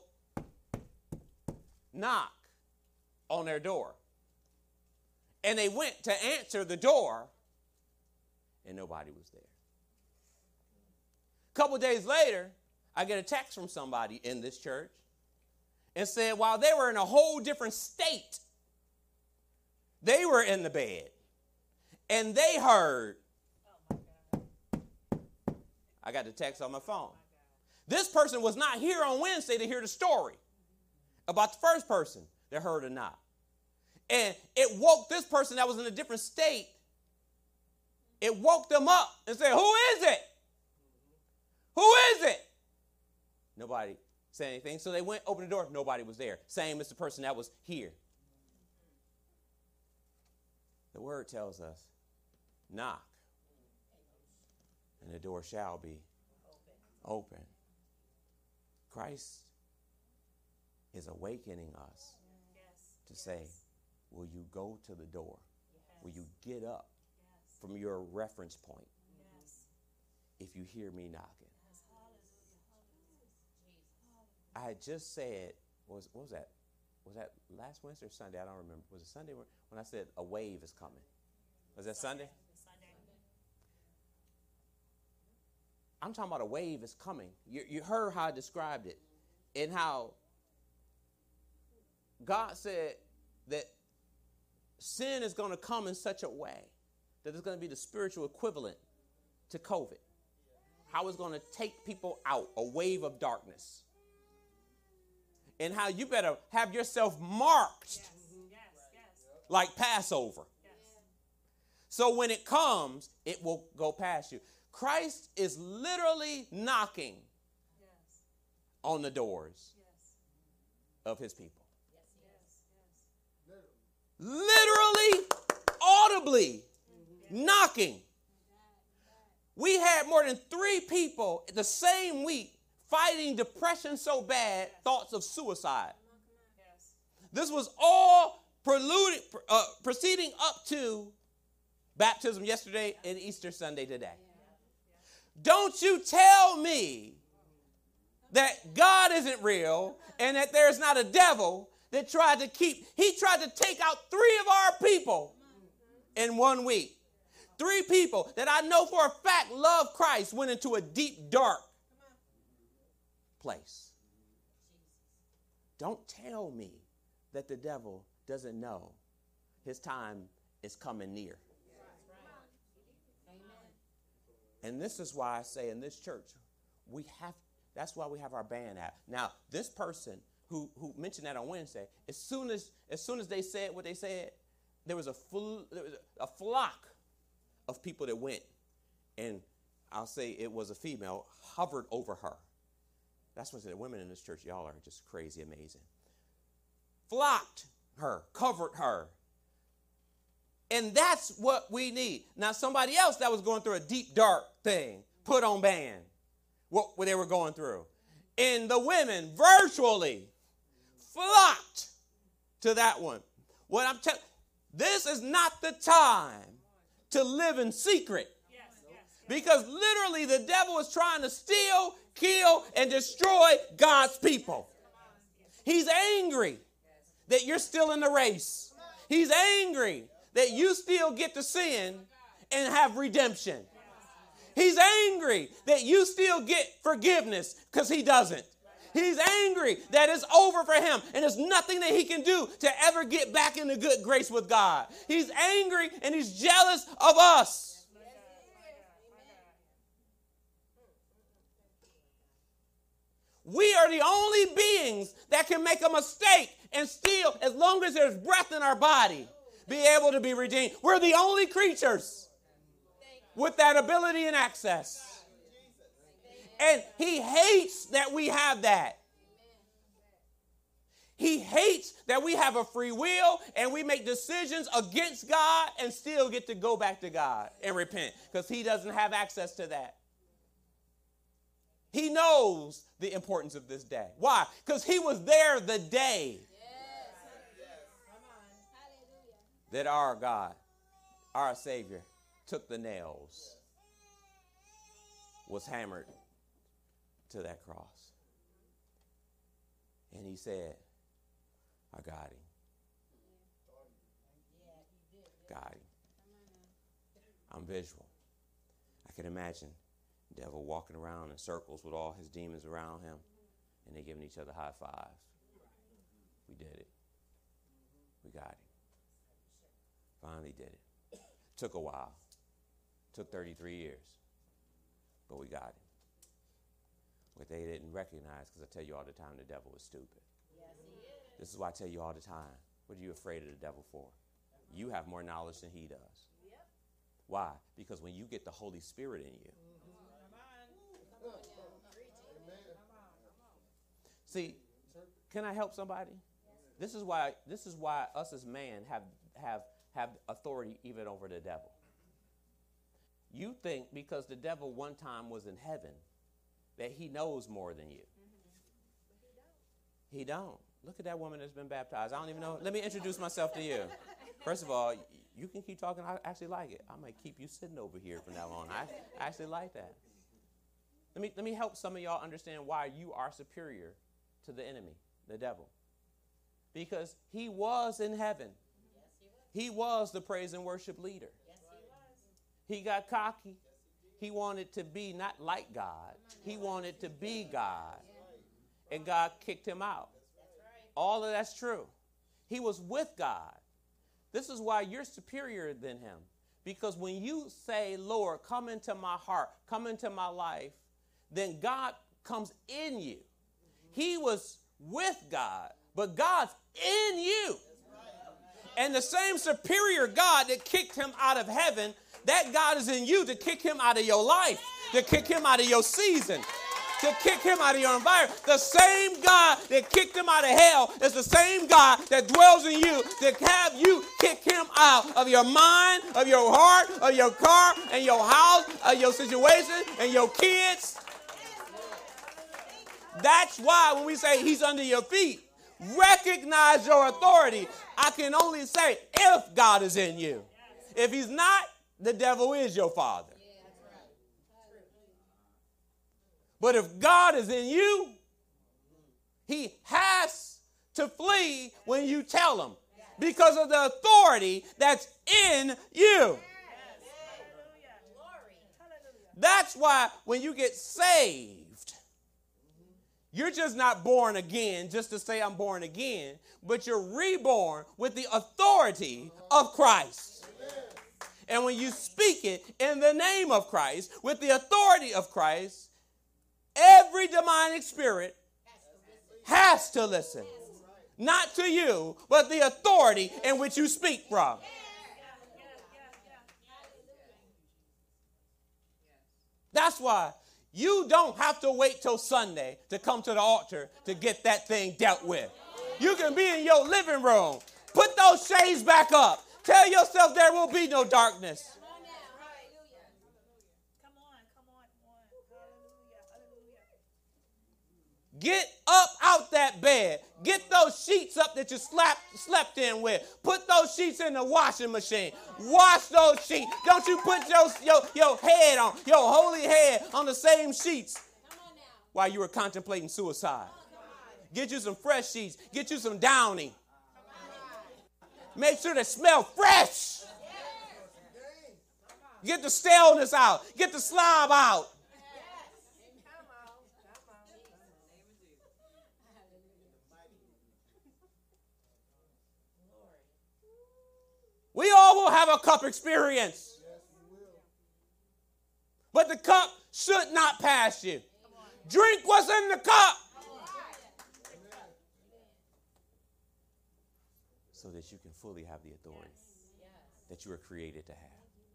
knock on their door. And they went to answer the door, and nobody was there. A couple days later, I get a text from somebody in this church and said while they were in a whole different state, they were in the bed, and they heard. I got the text on my phone. This person was not here on Wednesday to hear the story about the first person that heard a knock. And it woke this person that was in a different state. It woke them up and said, who is it? Who is it? Nobody said anything. So they went, opened the door. Nobody was there. Same as the person that was here. The word tells us, knock, and the door shall be open. Christ is awakening us to say, will you go to the door? Will you get up from your reference point if you hear me knocking? I had just said, what was, what was that? Was that last Wednesday or Sunday? I don't remember. Was it Sunday when I said a wave is coming? Was that Sunday? I'm talking about a wave is coming. You, you heard how I described it and how God said that sin is going to come in such a way that it's going to be the spiritual equivalent to COVID. How it's going to take people out, a wave of darkness. And how you better have yourself marked Yes, yes, yes. like Passover. Yes. So when it comes, it will go past you. Christ is literally knocking Yes. on the doors Yes. of his people. Yes. Literally, audibly knocking. We had more than three people the same week fighting depression so bad, thoughts of suicide. Yes. This was all preluding, uh, proceeding up to baptism yesterday and Easter Sunday today. Don't you tell me that God isn't real and that there's not a devil that tried to keep, he tried to take out three of our people in one week. Three people that I know for a fact love Christ went into a deep, dark place. Don't tell me that the devil doesn't know his time is coming near. And this is why I say in this church, we have, that's why we have our band out. Now, this person who, who mentioned that on Wednesday, as soon as, as soon as they said what they said, there was a full, there was a flock of people that went, and I'll say it was a female, hovered over her. That's what I said. Women in this church, y'all are just crazy amazing. Flocked her, covered her. And that's what we need. Now, somebody else that was going through a deep, dark thing put on band what they were going through. And the women virtually flocked to that one. What I'm telling, this is not the time to live in secret. Yes, yes, yes. Because literally the devil is trying to steal, kill, and destroy God's people. He's angry that you're still in the race. He's angry that you still get to sin and have redemption. He's angry that you still get forgiveness because he doesn't. He's angry that it's over for him and there's nothing that he can do to ever get back into good grace with God. He's angry and he's jealous of us. We are the only beings that can make a mistake and still, as long as there's breath in our body, be able to be redeemed. We're the only creatures with that ability and access. And he hates that we have that. He hates that we have a free will and we make decisions against God and still get to go back to God and repent because he doesn't have access to that. He knows the importance of this day. Why? Because he was there the day that our God, our Savior, took the nails, was hammered to that cross. And he said, I got him. Got him. I'm visual. I can imagine the devil walking around in circles with all his demons around him, and they giving each other high fives. We did it. We got him. Finally did it. Took a while. Took thirty-three years. But we got him. What they didn't recognize, because I tell you all the time, the devil is stupid. Yes, he is. This is why I tell you all the time, what are you afraid of the devil for? You have more knowledge than he does. Yep. Why? Because when you get the Holy Spirit in you. See, can I help somebody? This is why this is why us as man have have have authority even over the devil. You think because the devil one time was in heaven that he knows more than you. Mm-hmm. He don't. Look at that woman that's been baptized. I don't even know. Let me introduce myself to you. First of all, you can keep talking. I actually like it. I might keep you sitting over here from now on. I actually like that. Let me, let me help some of y'all understand why you are superior to the enemy, the devil. Because he was in heaven. Yes, he was. He was the praise and worship leader. Yes, he was. He got cocky. He wanted to be not like God. He wanted to be God. And God kicked him out. All of that's true. He was with God. This is why you're superior than him. Because when you say, Lord, come into my heart, come into my life, then God comes in you. He was with God, but God's in you. And the same superior God that kicked him out of heaven, that God is in you to kick him out of your life, to kick him out of your season, to kick him out of your environment. The same God that kicked him out of hell is the same God that dwells in you to have you kick him out of your mind, of your heart, of your car, and your house, of your situation, and your kids. That's why when we say he's under your feet, recognize your authority. I can only say if God is in you. If he's not, the devil is your father. But if God is in you, he has to flee when you tell him because of the authority that's in you. That's why when you get saved, you're just not born again just to say I'm born again, but you're reborn with the authority of Christ. And when you speak it in the name of Christ, with the authority of Christ, every demonic spirit has to listen. Not to you, but the authority in which you speak from. That's why you don't have to wait till Sunday to come to the altar to get that thing dealt with. You can be in your living room. Put those shades back up. Tell yourself there will be no darkness. Come on, come on, come on. Hallelujah, hallelujah. Get up out that bed. Get those sheets up that you slept, slept in with. Put those sheets in the washing machine. Wash those sheets. Don't you put your, your, your head on, your holy head on the same sheets while you were contemplating suicide. Get you some fresh sheets. Get you some Downy. Make sure they smell fresh. Get the staleness out. Get the slob out. We all will have a cup experience. But the cup should not pass you. Drink what's in the cup. So that you can fully have the authority that you were created to have.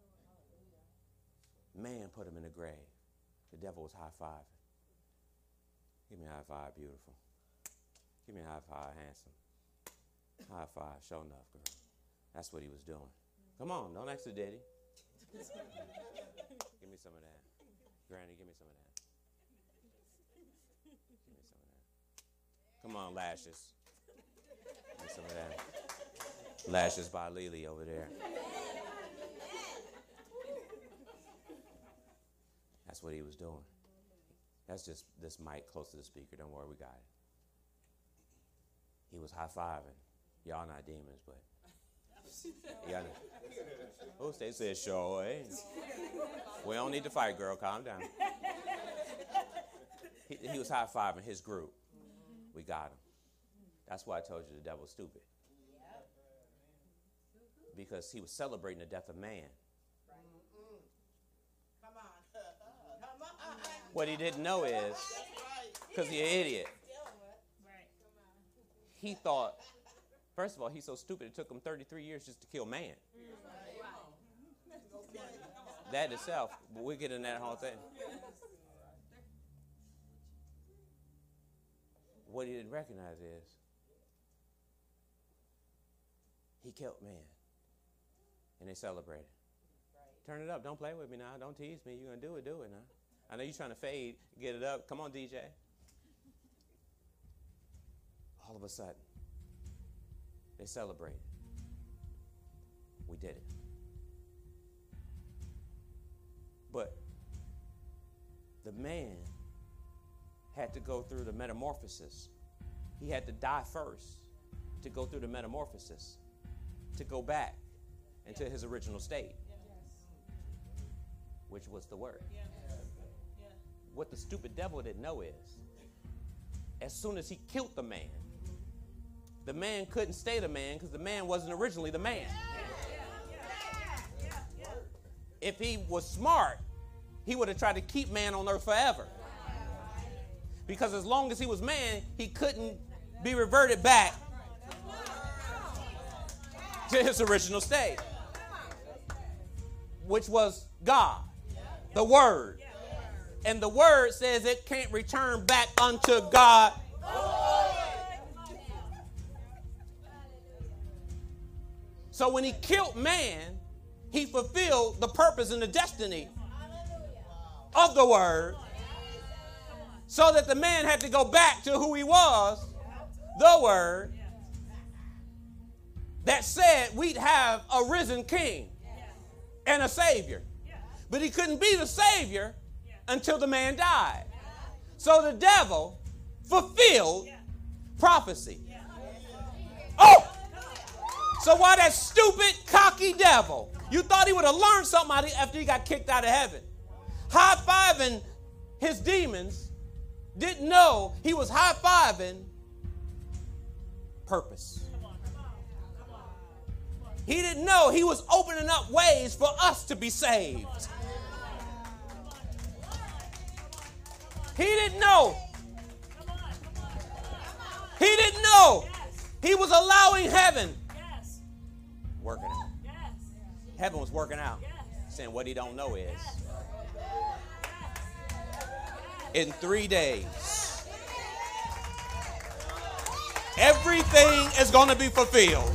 Man put him in the grave. The devil was high-fiving. Give me a high five, beautiful. Give me a high five, handsome. High five, show enough, girl. That's what he was doing. Come on, don't ask the daddy. Give me some of that. Granny, give me some of that. Give me some of that. Come on, lashes. Give me some of that. Lashes by Lily over there. That's what he was doing. That's just this mic close to the speaker. Don't worry, we got it. He was high-fiving. Y'all not demons, but y'all know. Oh, they said, sure, eh? We don't need to fight, girl. Calm down. He, he was high-fiving his group. We got him. That's why I told you the devil's stupid. Because he was celebrating the death of man. What he didn't know is, because he's an idiot, he thought, first of all, he's so stupid it took him thirty-three years just to kill man. That itself, but we'll get in that whole thing. What he didn't recognize is, he killed man. And they celebrated. Turn it up. Don't play with me now. Don't tease me. You're going to do it, do it now. I know you're trying to fade, get it up. Come on, D J. All of a sudden, they celebrated. We did it. But the man had to go through the metamorphosis. He had to die first to go through the metamorphosis, to go back into his original state, which was the word. What the stupid devil didn't know is, as soon as he killed the man, the man couldn't stay the man because the man wasn't originally the man. If he was smart, he would have tried to keep man on earth forever. Because as long as he was man, he couldn't be reverted back to his original state, which was God, the Word. And the Word says it can't return back unto God. So when he killed man, he fulfilled the purpose and the destiny of the Word, so that the man had to go back to who he was, the Word, that said we'd have a risen king and a Savior. But he couldn't be the Savior until the man died. So the devil fulfilled prophecy. Oh! So why that stupid, cocky devil, you thought he would have learned something out of after he got kicked out of heaven, high-fiving his demons, didn't know he was high-fiving purpose. He didn't know he was opening up ways for us to be saved. He didn't know. He didn't know. He was allowing heaven working out. Heaven was working out. Saying what he don't know is in three days, everything is going to be fulfilled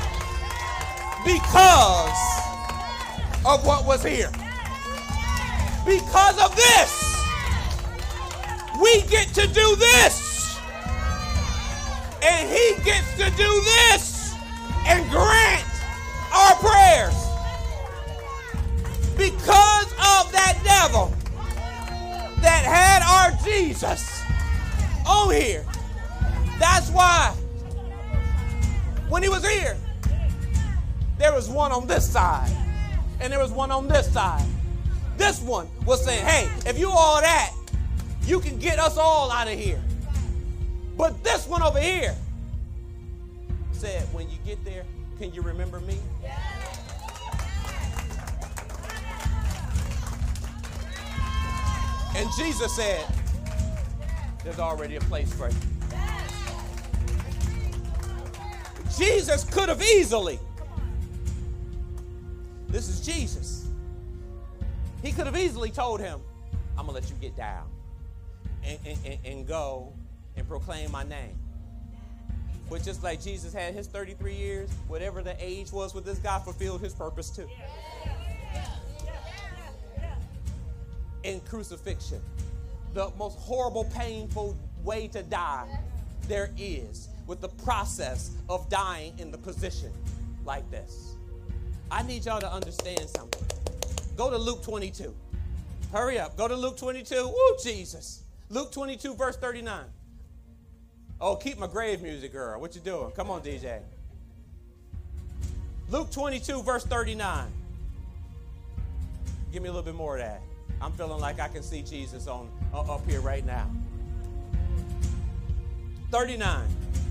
because of what was here. Because of this, we get to do this. And he gets to do this and grant our prayers. Because of that devil that had our Jesus on here. That's why when he was here, there was one on this side and there was one on this side. This one was saying, hey, if you all that, you can get us all out of here. But this one over here said, when you get there, can you remember me? And Jesus said, there's already a place for you. Jesus could have easily. This is Jesus. He could have easily told him, I'm going to let you get down and, and, and go and proclaim my name. But just like Jesus had his thirty-three years, whatever the age was with this guy fulfilled his purpose too. In crucifixion, the most horrible, painful way to die there is, with the process of dying in the position like this. I need y'all to understand something. Go to Luke twenty-two. Hurry up. Go to Luke twenty-two. Woo, Jesus. Luke twenty-two, verse thirty-nine. Oh, keep my grave music, girl. What you doing? Come on, D J. Luke twenty-two, verse thirty-nine. Give me a little bit more of that. I'm feeling like I can see Jesus on uh, up here right now. thirty-nine.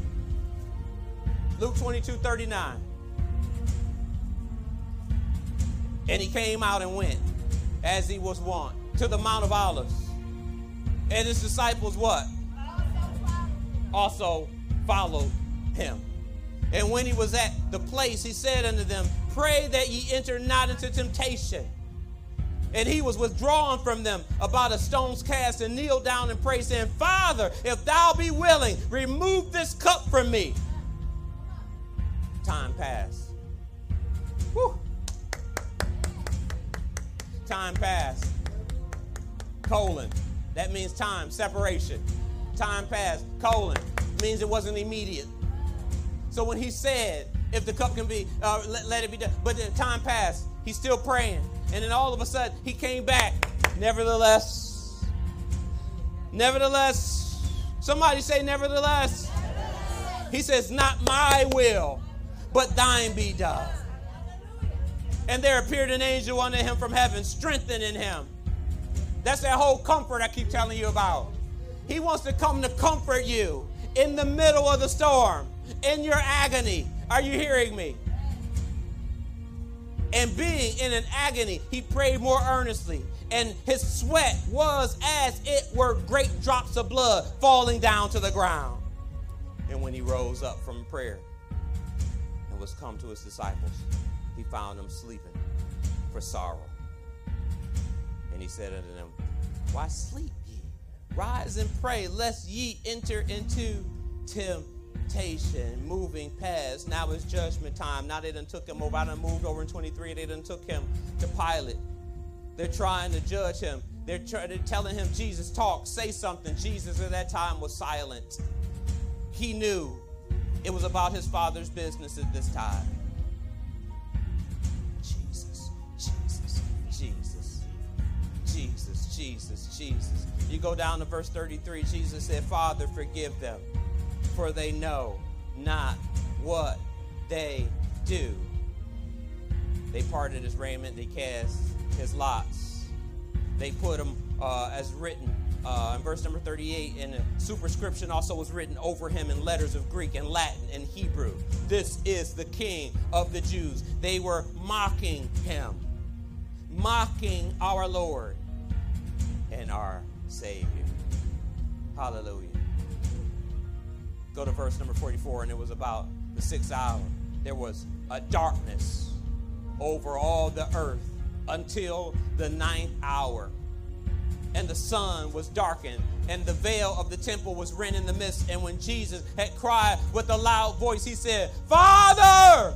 Luke twenty-two, thirty-nine. And he came out and went, as he was wont, to the Mount of Olives. And his disciples what? Also followed him. And when he was at the place, he said unto them, pray that ye enter not into temptation. And he was withdrawn from them about a stone's cast and kneeled down and prayed, saying, Father, if thou be willing, remove this cup from me. Time passed. Whew. Time passed. Colon. That means time, separation. Time passed. Colon. Means it wasn't immediate. So when he said, if the cup can be, uh, let, let it be done. But the time passed. He's still praying. And then all of a sudden, he came back. Nevertheless. Nevertheless. Somebody say nevertheless. He says, not my will, but thine be done. And there appeared an angel unto him from heaven, strengthening him. That's that whole comfort I keep telling you about. He wants to come to comfort you in the middle of the storm, in your agony. Are you hearing me? And being in an agony, he prayed more earnestly, and his sweat was as it were great drops of blood falling down to the ground. And when he rose up from prayer and was come to his disciples, he found them sleeping for sorrow. And he said unto them, why sleep ye? Rise and pray, lest ye enter into temptation. Moving past. Now it's judgment time. Now they done took him over. I done moved over in twenty-three. They done took him to Pilate. They're trying to judge him. They're, try- they're telling him, Jesus, talk, say something. Jesus at that time was silent. He knew it was about his Father's business at this time. Jesus, Jesus, Jesus, Jesus, Jesus, Jesus. You go down to verse thirty-three. Jesus said, Father, forgive them, for they know not what they do. They parted his raiment. They cast his lots. They put him uh, as written uh, in verse number thirty-eight, and a superscription also was written over him in letters of Greek and Latin and Hebrew. This is the King of the Jews. They were mocking him, mocking our Lord and our Savior. Hallelujah. Go to verse number forty-four, and it was about the sixth hour. There was a darkness over all the earth until the ninth hour. And the sun was darkened, and the veil of the temple was rent in the midst. And when Jesus had cried with a loud voice, he said, Father,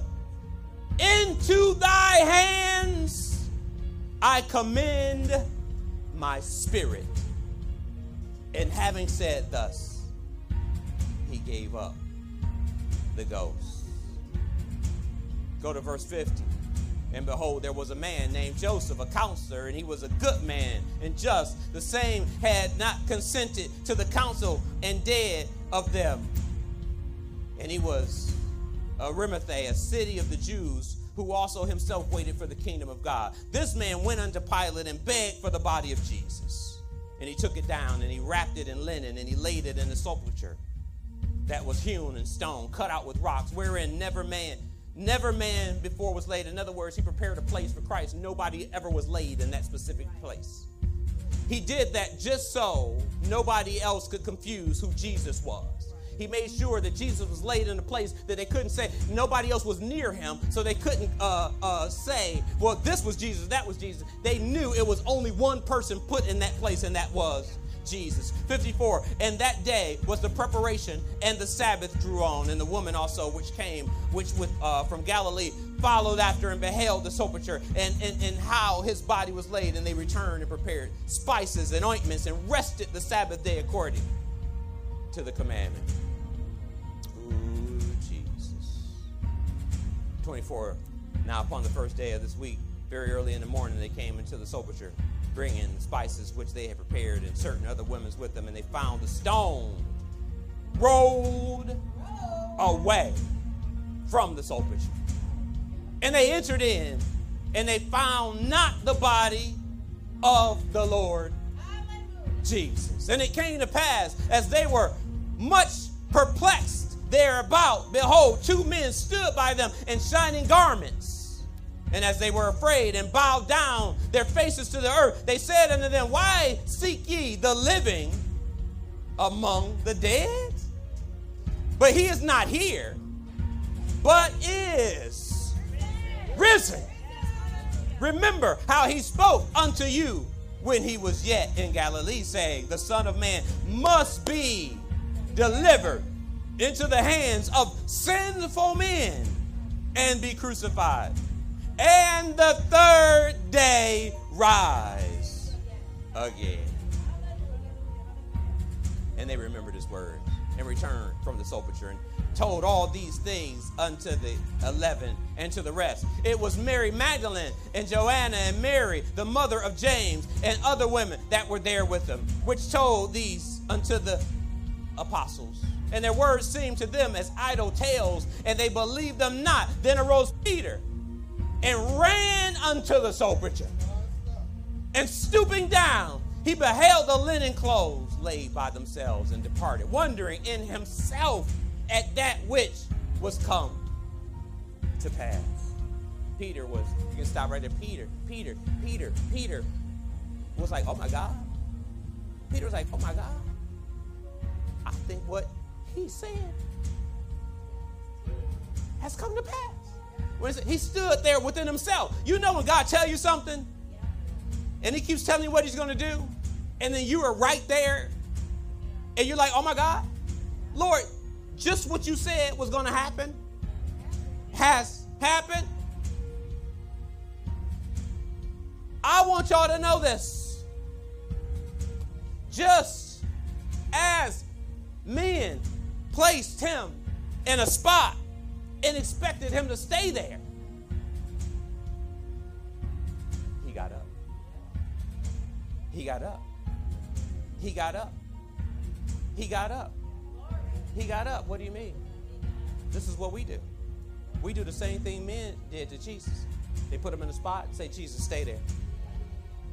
into thy hands I commend my spirit. And having said thus, he gave up the ghost. Go to verse fifty. And behold, there was a man named Joseph, a counselor, and he was a good man and just. The same had not consented to the counsel and dead of them. And he was Arimathea, a city of the Jews, who also himself waited for the kingdom of God. This man went unto Pilate and begged for the body of Jesus. And he took it down, and he wrapped it in linen, and he laid it in a sepulchre that was hewn in stone, cut out with rocks, wherein never man Never man before was laid. In other words, he prepared a place for Christ. Nobody ever was laid in that specific place. He did that just so nobody else could confuse who Jesus was. He made sure that Jesus was laid in a place that they couldn't say, nobody else was near him, so they couldn't uh, uh, say, well, this was Jesus, that was Jesus. They knew it was only one person put in that place, and that was Jesus. fifty-four, and that day was the preparation, and the Sabbath drew on, and the woman also which came, which with uh, from Galilee, followed after and beheld the sepulchre, and, and, and how his body was laid, and they returned and prepared spices and ointments, and rested the Sabbath day according to the commandment. Ooh, Jesus. twenty-four, now upon the first day of this week, very early in the morning, they came into the sepulchre, bringing the spices which they had prepared, and certain other women with them, and they found the stone rolled away from the sepulchre. And they entered in, and they found not the body of the Lord Jesus. And it came to pass, as they were much perplexed thereabout, behold, two men stood by them in shining garments. And as they were afraid and bowed down their faces to the earth, they said unto them, why seek ye the living among the dead? But he is not here, but is risen. Remember how he spoke unto you when he was yet in Galilee, saying, the Son of Man must be delivered into the hands of sinful men and be crucified, and the third day rise again. And they remembered his words and returned from the sepulchre and told all these things unto the eleven and to the rest. It was Mary Magdalene and Joanna and Mary, the mother of James, and other women that were there with them, which told these unto the apostles. And their words seemed to them as idle tales, and they believed them not. Then arose Peter and ran unto the sepulchre, and stooping down, he beheld the linen clothes laid by themselves, and departed, wondering in himself at that which was come to pass. Peter was, you can stop right there. Peter, Peter, Peter, Peter was like, oh my God. Peter was like, oh my God. I think what he said has come to pass. When he stood there within himself. You know when God tells you something, and he keeps telling you what he's going to do, and then you are right there, and you're like, oh my God, Lord, just what you said was going to happen has happened. I want y'all to know this. Just as men placed him in a spot and expected him to stay there, he got up. He got up. He got up. He got up. He got up. What do you mean? This is what we do. We do the same thing men did to Jesus. They put him in a spot and say, Jesus, stay there.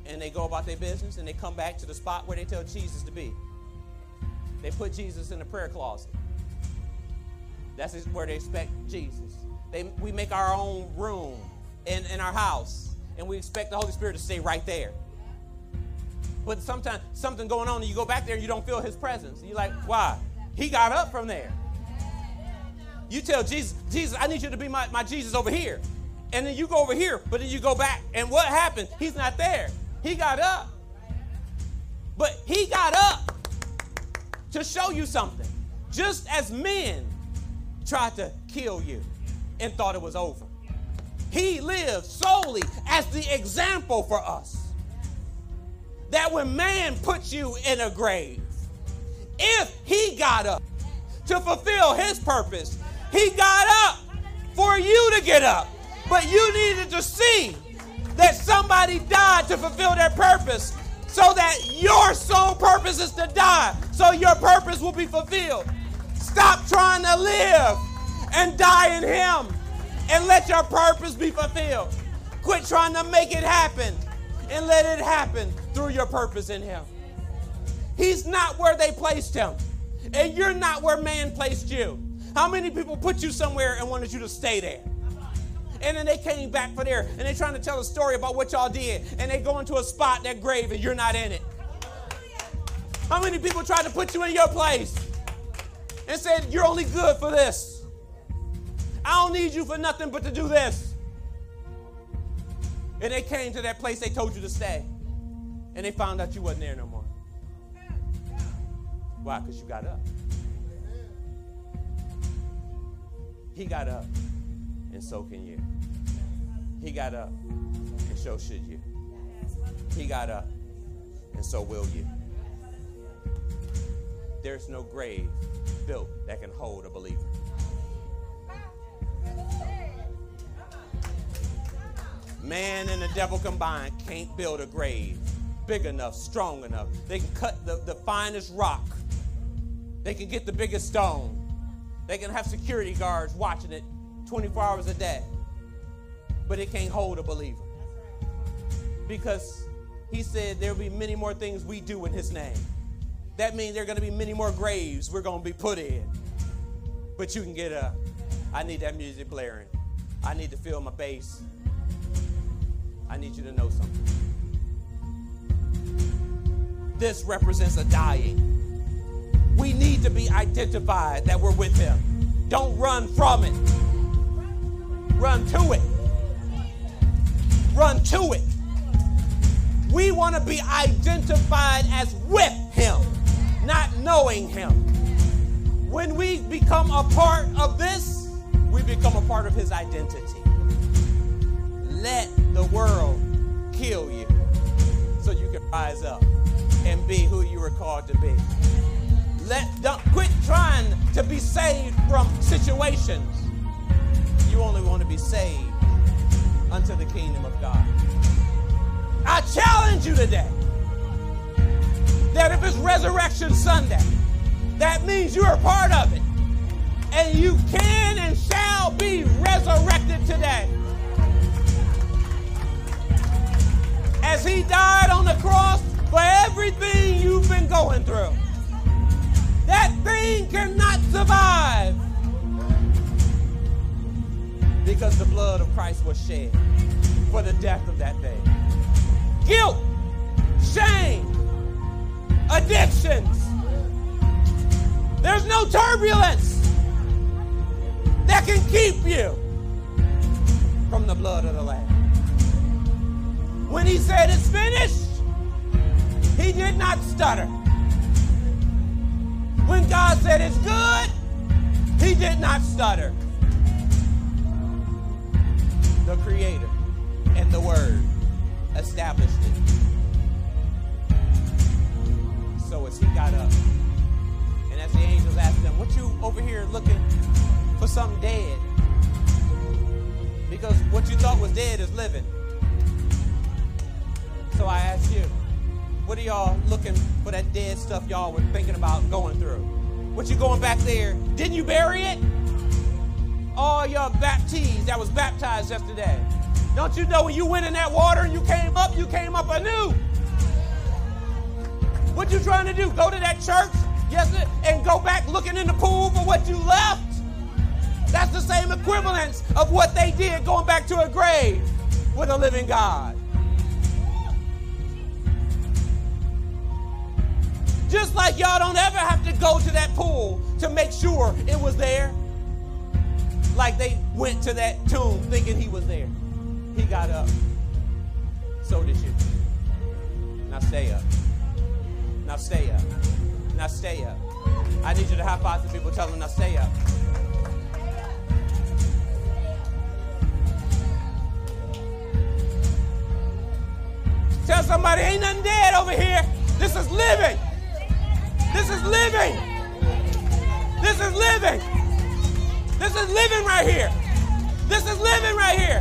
and they go about their business, and they come back to the spot where they tell Jesus to be. They put Jesus in the prayer closet. That's where they expect Jesus. They, we make our own room in, in our house, and we expect the Holy Spirit to stay right there. But sometimes something going on, and you go back there and you don't feel his presence. You're like, why? He got up from there. You tell Jesus, Jesus, I need you to be my, my Jesus over here. And then you go over here, but then you go back. And what happened? He's not there. He got up. But he got up to show you something. Just as men tried to kill you and thought it was over. He lived solely as the example for us. That when man puts you in a grave, if he got up to fulfill his purpose, he got up for you to get up. But you needed to see that somebody died to fulfill their purpose so that your sole purpose is to die so your purpose will be fulfilled. Stop trying to live and die in him and let your purpose be fulfilled. Quit trying to make it happen and let it happen through your purpose in him. He's not where they placed him, and you're not where man placed you. How many people put you somewhere and wanted you to stay there? And then they came back for there, and they're trying to tell a story about what y'all did, and they go into a spot, that grave, and you're not in it. How many people tried to put you in your place and said, you're only good for this. I don't need you for nothing but to do this. And they came to that place they told you to stay, and they found out you wasn't there no more. Why? Because you got up. He got up, and so can you. He got up, and so should you. He got up, and so will you. There's no grave built that can hold a believer. Man and the devil combined can't build a grave big enough, strong enough. They can cut the, the finest rock. They can get the biggest stone. They can have security guards watching it twenty-four hours a day. But it can't hold a believer. Because he said there will be many more things we do in his name. That means there are going to be many more graves we're going to be put in. But you can get up. I need that music blaring. I need to feel my bass. I need you to know something. This represents a dying. We need to be identified that we're with him. Don't run from it. Run to it. Run to it. We want to be identified as with him, not knowing him. When we become a part of this, we become a part of his identity. Let the world kill you so you can rise up and be who you were called to be. Let don't quit trying to be saved from situations. You only want to be saved unto the kingdom of God. I challenge you today that if it's Resurrection Sunday, that means you're a part of it. And you can and shall be resurrected today. As he died on the cross for everything you've been going through. That thing cannot survive because the blood of Christ was shed for the death of that thing. Guilt, shame, addictions. There's no turbulence that can keep you from the blood of the Lamb. When he said it's finished, he did not stutter. When God said it's good, he did not stutter. The Creator and the Word established it. So as he got up, and as the angels asked him, what you over here looking for something dead? Because what you thought was dead is living. So I ask you, what are y'all looking for that dead stuff y'all were thinking about going through? What you going back there? Didn't you bury it? All y'all baptized that was baptized yesterday. Don't you know when you went in that water and you came up, you came up anew? What you trying to do? Go to that church, yes, and go back looking in the pool for what you left? That's the same equivalence of what they did going back to a grave with a living God. Just like y'all don't ever have to go to that pool to make sure it was there. Like they went to that tomb thinking he was there. He got up. So did you. Now stay up. Now stay up. Now stay up. I need you to high five some people. Tell them, now stay up. Tell somebody, ain't nothing dead over here. This is living. This is living. This is living. This is living right here. This is living right here.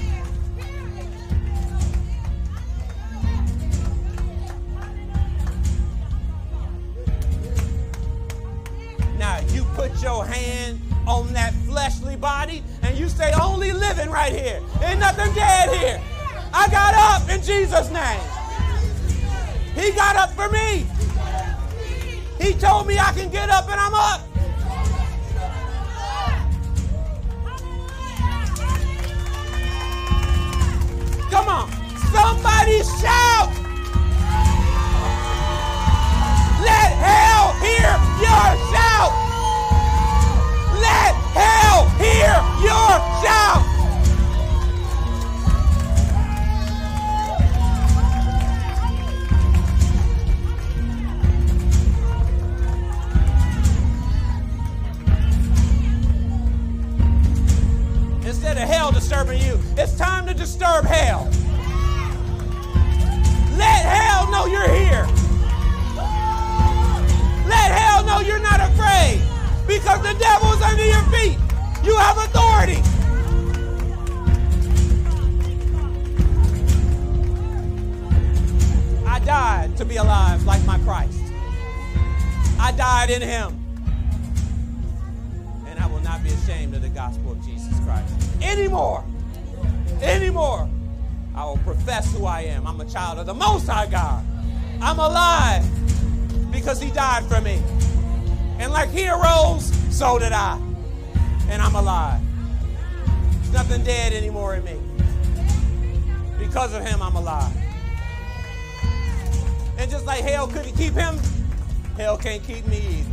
Now you put your hand on that fleshly body and you say, only living right here. Ain't nothing dead here. I got up in Jesus' name. He got up for me. He told me I can get up and I'm up. Come on. Somebody shout. Let hell hear your shout. Let hell hear your shout. Instead of hell disturbing you, it's time to disturb hell. Let hell know you're here. Let hell know you're not afraid because the devil's under your feet. You have authority. I died to be alive like my Christ. I died in him. And I will not be ashamed of the gospel of Jesus Christ anymore. Anymore. I will profess who I am. I'm a child of the Most High God. I'm alive because he died for me. And like he arose, so did I. And I'm alive. There's nothing dead anymore in me. Because of him, I'm alive. And just like hell couldn't keep him, hell can't keep me either.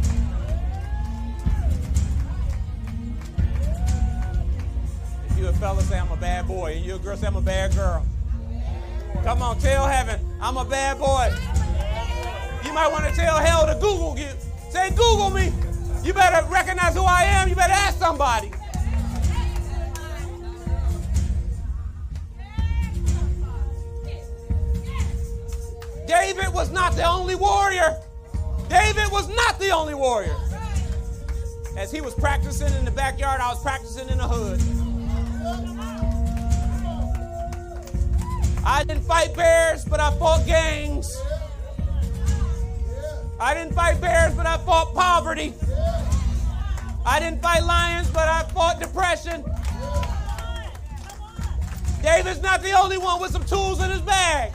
If you're a fella, say I'm a bad boy. And you're a girl, say I'm a bad girl. Come on, tell heaven, I'm a bad boy. You might want to tell hell to Google you. Say, Google me. You better recognize who I am. You better ask somebody. David was not the only warrior. David was not the only warrior. As he was practicing in the backyard, I was practicing in the hood. I didn't fight bears, but I fought gangs. I didn't fight bears, but I fought poverty. I didn't fight lions, but I fought depression. David's not the only one with some tools in his bag.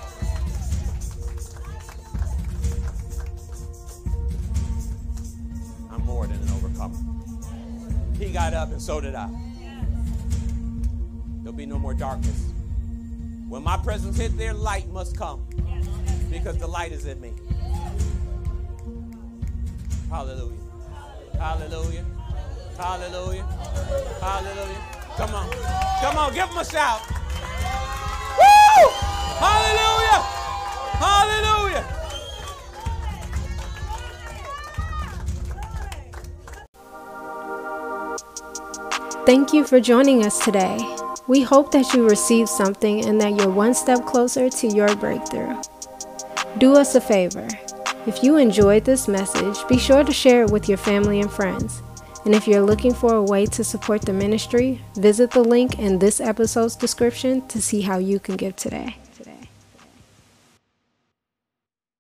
I'm more than an overcomer. He got up and so did I. There'll be no more darkness. When my presence hit there, light must come because the light is in me. Hallelujah. Hallelujah. Hallelujah. Hallelujah. Come on. Come on, give them a shout. Woo! Hallelujah. Hallelujah. Thank you for joining us today. We hope that you received something and that you're one step closer to your breakthrough. Do us a favor. If you enjoyed this message, be sure to share it with your family and friends. And if you're looking for a way to support the ministry, visit the link in this episode's description to see how you can give today.